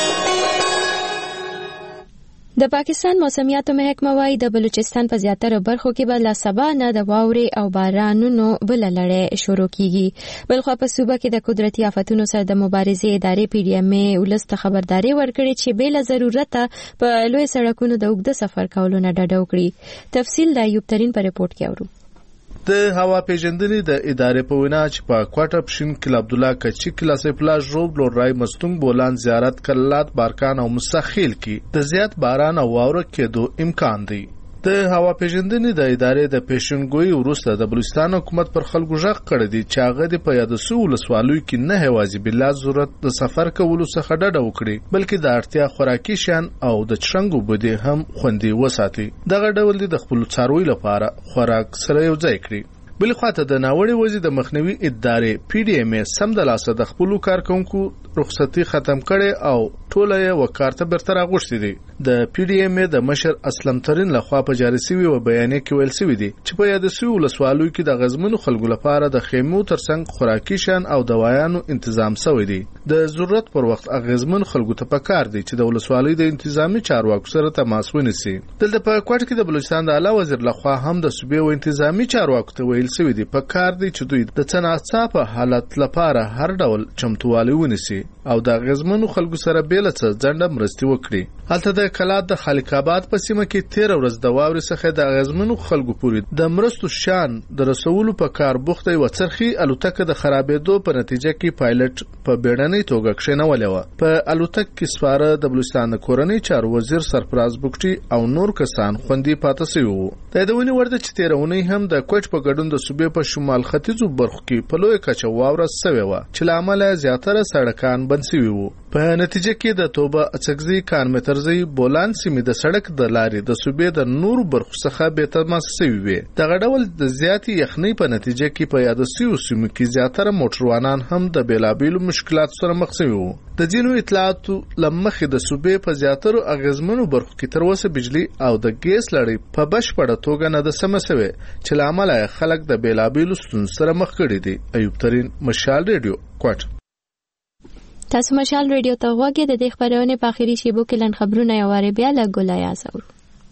د پاکستان موسمیاتو محکمه وايي د بلوچستان په زیاتره برخو کې به لا سبا نه د واورې او بارانونو بل لړۍ شروع کیږي. بلخو په صوبه کې د قدرتي آفتونو سره د مبارزې ادارې پی ډی ایم ای ولست خبرداري ورکړي چې بلا ضرورت په لوی سړکونو د اوږده سفر کولو نه ډډه وکړي. تفصیل د ایوب ترين په ریپورت کې اورو. د هوا پیژندنې د ادارې په وینا چې په کوټه پښین کل عبد الله کچی کلاسې پلاژ روب لورای مستونګ بولان زیارت کلات بارکان او مستخیل کې د زیات باران او واوره کېدو امکان دی. د هوا پیژندنې د ادارې د پیشنګوئی وروسته د بلوچستان حکومت پر خلکو ژغ کړی دی چې هغه د په یاد سو ولسوالۍ کې نه هوازي بلا ضرورت د سفر کولو څخه ډډه وکړي بلکې د اړتیا خوراکي شیان او د چرنګو بده هم خوندي وساتي. دغه ډول د خپل څاروي لپاره خوراک سره یو ځای کړي. بل خواته د ناوړي وځي د مخنیوي ادارې پی ډی ایم ای سم د لاسه د خپل کارکونکو رخصتي ختم کړي او ټوله یې وکارته برتر اغوښتي دي. د پی ډی ایم ای د مشر اسلم ترين لخوا په جاري سوي او بیان کې ویل سوي دي چې په یاد سوي ولسوالۍ کې د غزمنو خلکو لپاره د خیمو ترڅنګ خوراکي شان او دوايانو تنظیم شوی دی. د ضرورت پر وخت غزمن خلکو ته پکار دي چې د ولسوالۍ د تنظیمي چارواکو سره تماس ونیسي. دلته په کوټ کې د بلوچستان د اعلی وزیر لخوا هم د صوبې او تنظیمي چارواکو ته ویل سوي دي پکار دي چې دوی د تناسب په حالت لپاره هر ډول چمتووالی ونیسي او د غزمنو خلکو سره بیل څه ځنډه مرستي وکړي. هلته د کلات د خالق آباد په سیمه کې تیر ورځ د واورې څخه د غزمنو خلکو پورې د مرستو شان د رسولو په کار بوخته و څرخي الوتکه د خرابېدو په نتیجه کې پایلټ په بیړنۍ توګه کښینولې و. په الوتکه کې سپاره د بلوچستان کورنۍ چارو وزیر سرفراز بوکټي او نور کسان خوندي پاتې شوي وو. د یادونې وړ ده چې تیرونی هم د کوټ په ګډون د صوبې په شمال ختیځو برخو کې په لوی کچه واوره سوي و چې له امله زیاتره سړکان بند شوي وو. په نتیجه کې د توبه اڅکزي کان مترزي بولان سیمې د سړک د لارې د صوبې د نور برخو څخه به تماس شوي وي. دغه ډول د زیاتې یخنۍ په نتیجه کې په یاد سوي سیمو کې زیاتره موټروانان هم د بیلابیلو مشکلات سره مخ شوي وو. د ځینو اطلاعاتو لمخې د صوبې په زیاترو اغیزمنو برخو کې تر اوسه بجلی او د ګیس لړۍ په بشپړه توګه نه ده سمه شوې چې له امله خلک د بیلابیلو ستونزو سره مخ کړي دي. ایوب ترين، مشال ریډیو، کوټ. تاسو مشال ریډیو ته غوږی د دې خبرونه په اخیری شیبو کې لن خبرونه یو واره بیا له ګولای ازور.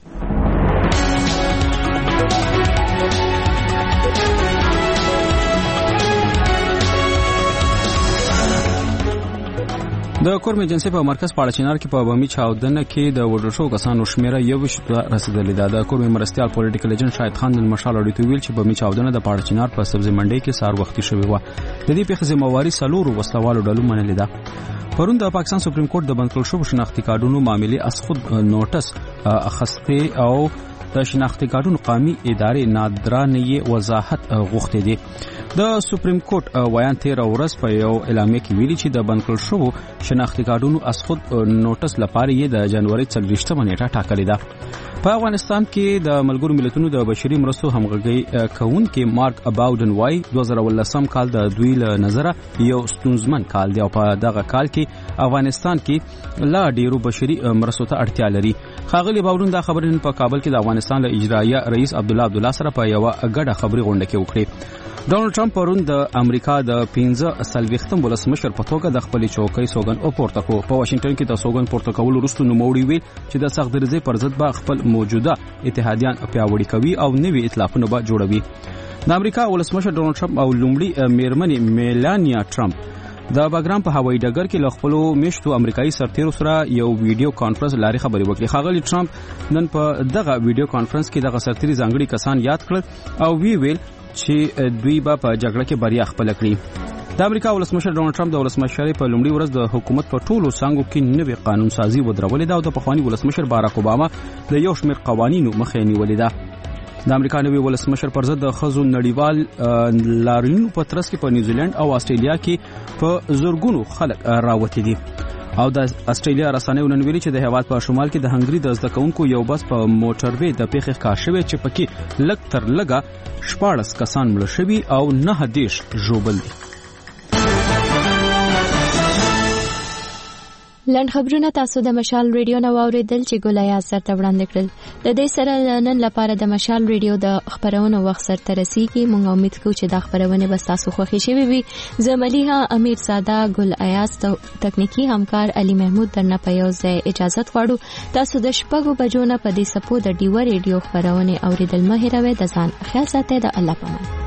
د کورم ایجنسی په مرکز پاړه چینار کې په بمی چاودنه کې د وډر شو کسانو شمیره یو شته رسیدلې ده. د کورم مرستيال پولیټیکل ایجنټ شاهد خان د مشال اړیتو ویل چې بمی چاودنه د پاړه چینار په سبزی منډي کې سار وختي شوی و. د دې په ذمہواری سلور وسلوالو ډلو منلې ده. پرون د پاکستان سپریم کورټ د بنکل شو شناختی کارډونو معاملې اس خود نوټس اخسته او د شناختی کارډونو قومي ادارې نادرانه وضاحت غوښتي دي. د سپریم کورټ ویان تیر ورځ په یو اعلامیه کې ویلي چې د بنکل شوو شناختی کارډونو اسخود نوټس لپاره یې د جنوري څلوېښتمه نیټه ټاکلې ده. په افغانستان کې د ملګرو ملتونو د بشري مرستو همغږي کوونکي مارک باودن وايي دوه زره ولسم کال د دوی له نظره یو ستونزمن کال دی او په دغه کال کې افغانستان کې لا ډیرو بشري مرستو ته اړتیا لري. ښاغلي باودن دا خبرې په کابل کې د افغانستان له اجرایه رئیس عبدالله عبدالله سره په یو غټه خبري غونډه کې وکړه. ډونالد ټرمپ پرون د امریکا د پنځه څلوېښتم ولسمشر په توګه د خپل چوکۍ سوګند او پورته کړ. په واشنگټن کې د سوګند پورته کولو وروسته نوموړي ویل چې د سخت درزې پر ضد به خپل موجوده اتحادیان پیاوړي کوي او نوي ائتلافونه به جوړوي. د امریکا ولسمشر ډونالد ټرمپ او لومړي میرمنې میلانیا ټرمپ د باګرام په هوایي ډګر کې له خپلو میشتو امریکایي سرتیرو سره یو ویډیو کانفرنس لاري خبرې وکړې. ښاغلي ټرمپ نن په دغه ویډیو کانفرنس کې دغه سرتیري ځانګړي کسان یاد کړل او وی ویل چې دوی به په جګړه کې بریا خپل کړي. د امریکا ولسمشر ډونالد ټرمپ د ولسمشرۍ په لومړي ورځ د حکومت په ټولو څانګو کې نوې قانون سازي ودرولې ده او د پخواني ولسمشر باراک اوباما د یو شمېر قوانینو مخې نیولې ده. د امریکا نوي ولسمشر پر ضد د ښځو نړیوال لاریونونو په ترڅ کې په نیوزیلند او استرالیا کې په زرګونو خلک راوتي دي. او د استرالیا رسنیو نن ویلي چې د هیواد په شمال کې د هنګري د زده کوونکو یو بس په موټروي د پیښې ښکار شوی چې پکې لږ تر لږه شپاړس کسان مړه شوي او نه دیش ژوبل دي. لنډ خبرونه تاسو د مشال ریډیو نو اوریدل چې ګولیا سره وړاندې کړل. د دې سره نن لپاره د مشال ریډیو د خبرونو وخت سره ترسيږي. موږ امید کوو چې دا خبرونه به تاسو خوښی شي وي. زملیها امیر ساده ګل ایاز ته تکنیکی همکار علي محمود درنه په یو ځای اجازه غواړو. تاسو د شپږو بجو نه په دې سپو د ډیو ریډیو خبرونه اوریدل مه هېروئ. د ځان خیال ساتئ. د الله پامان.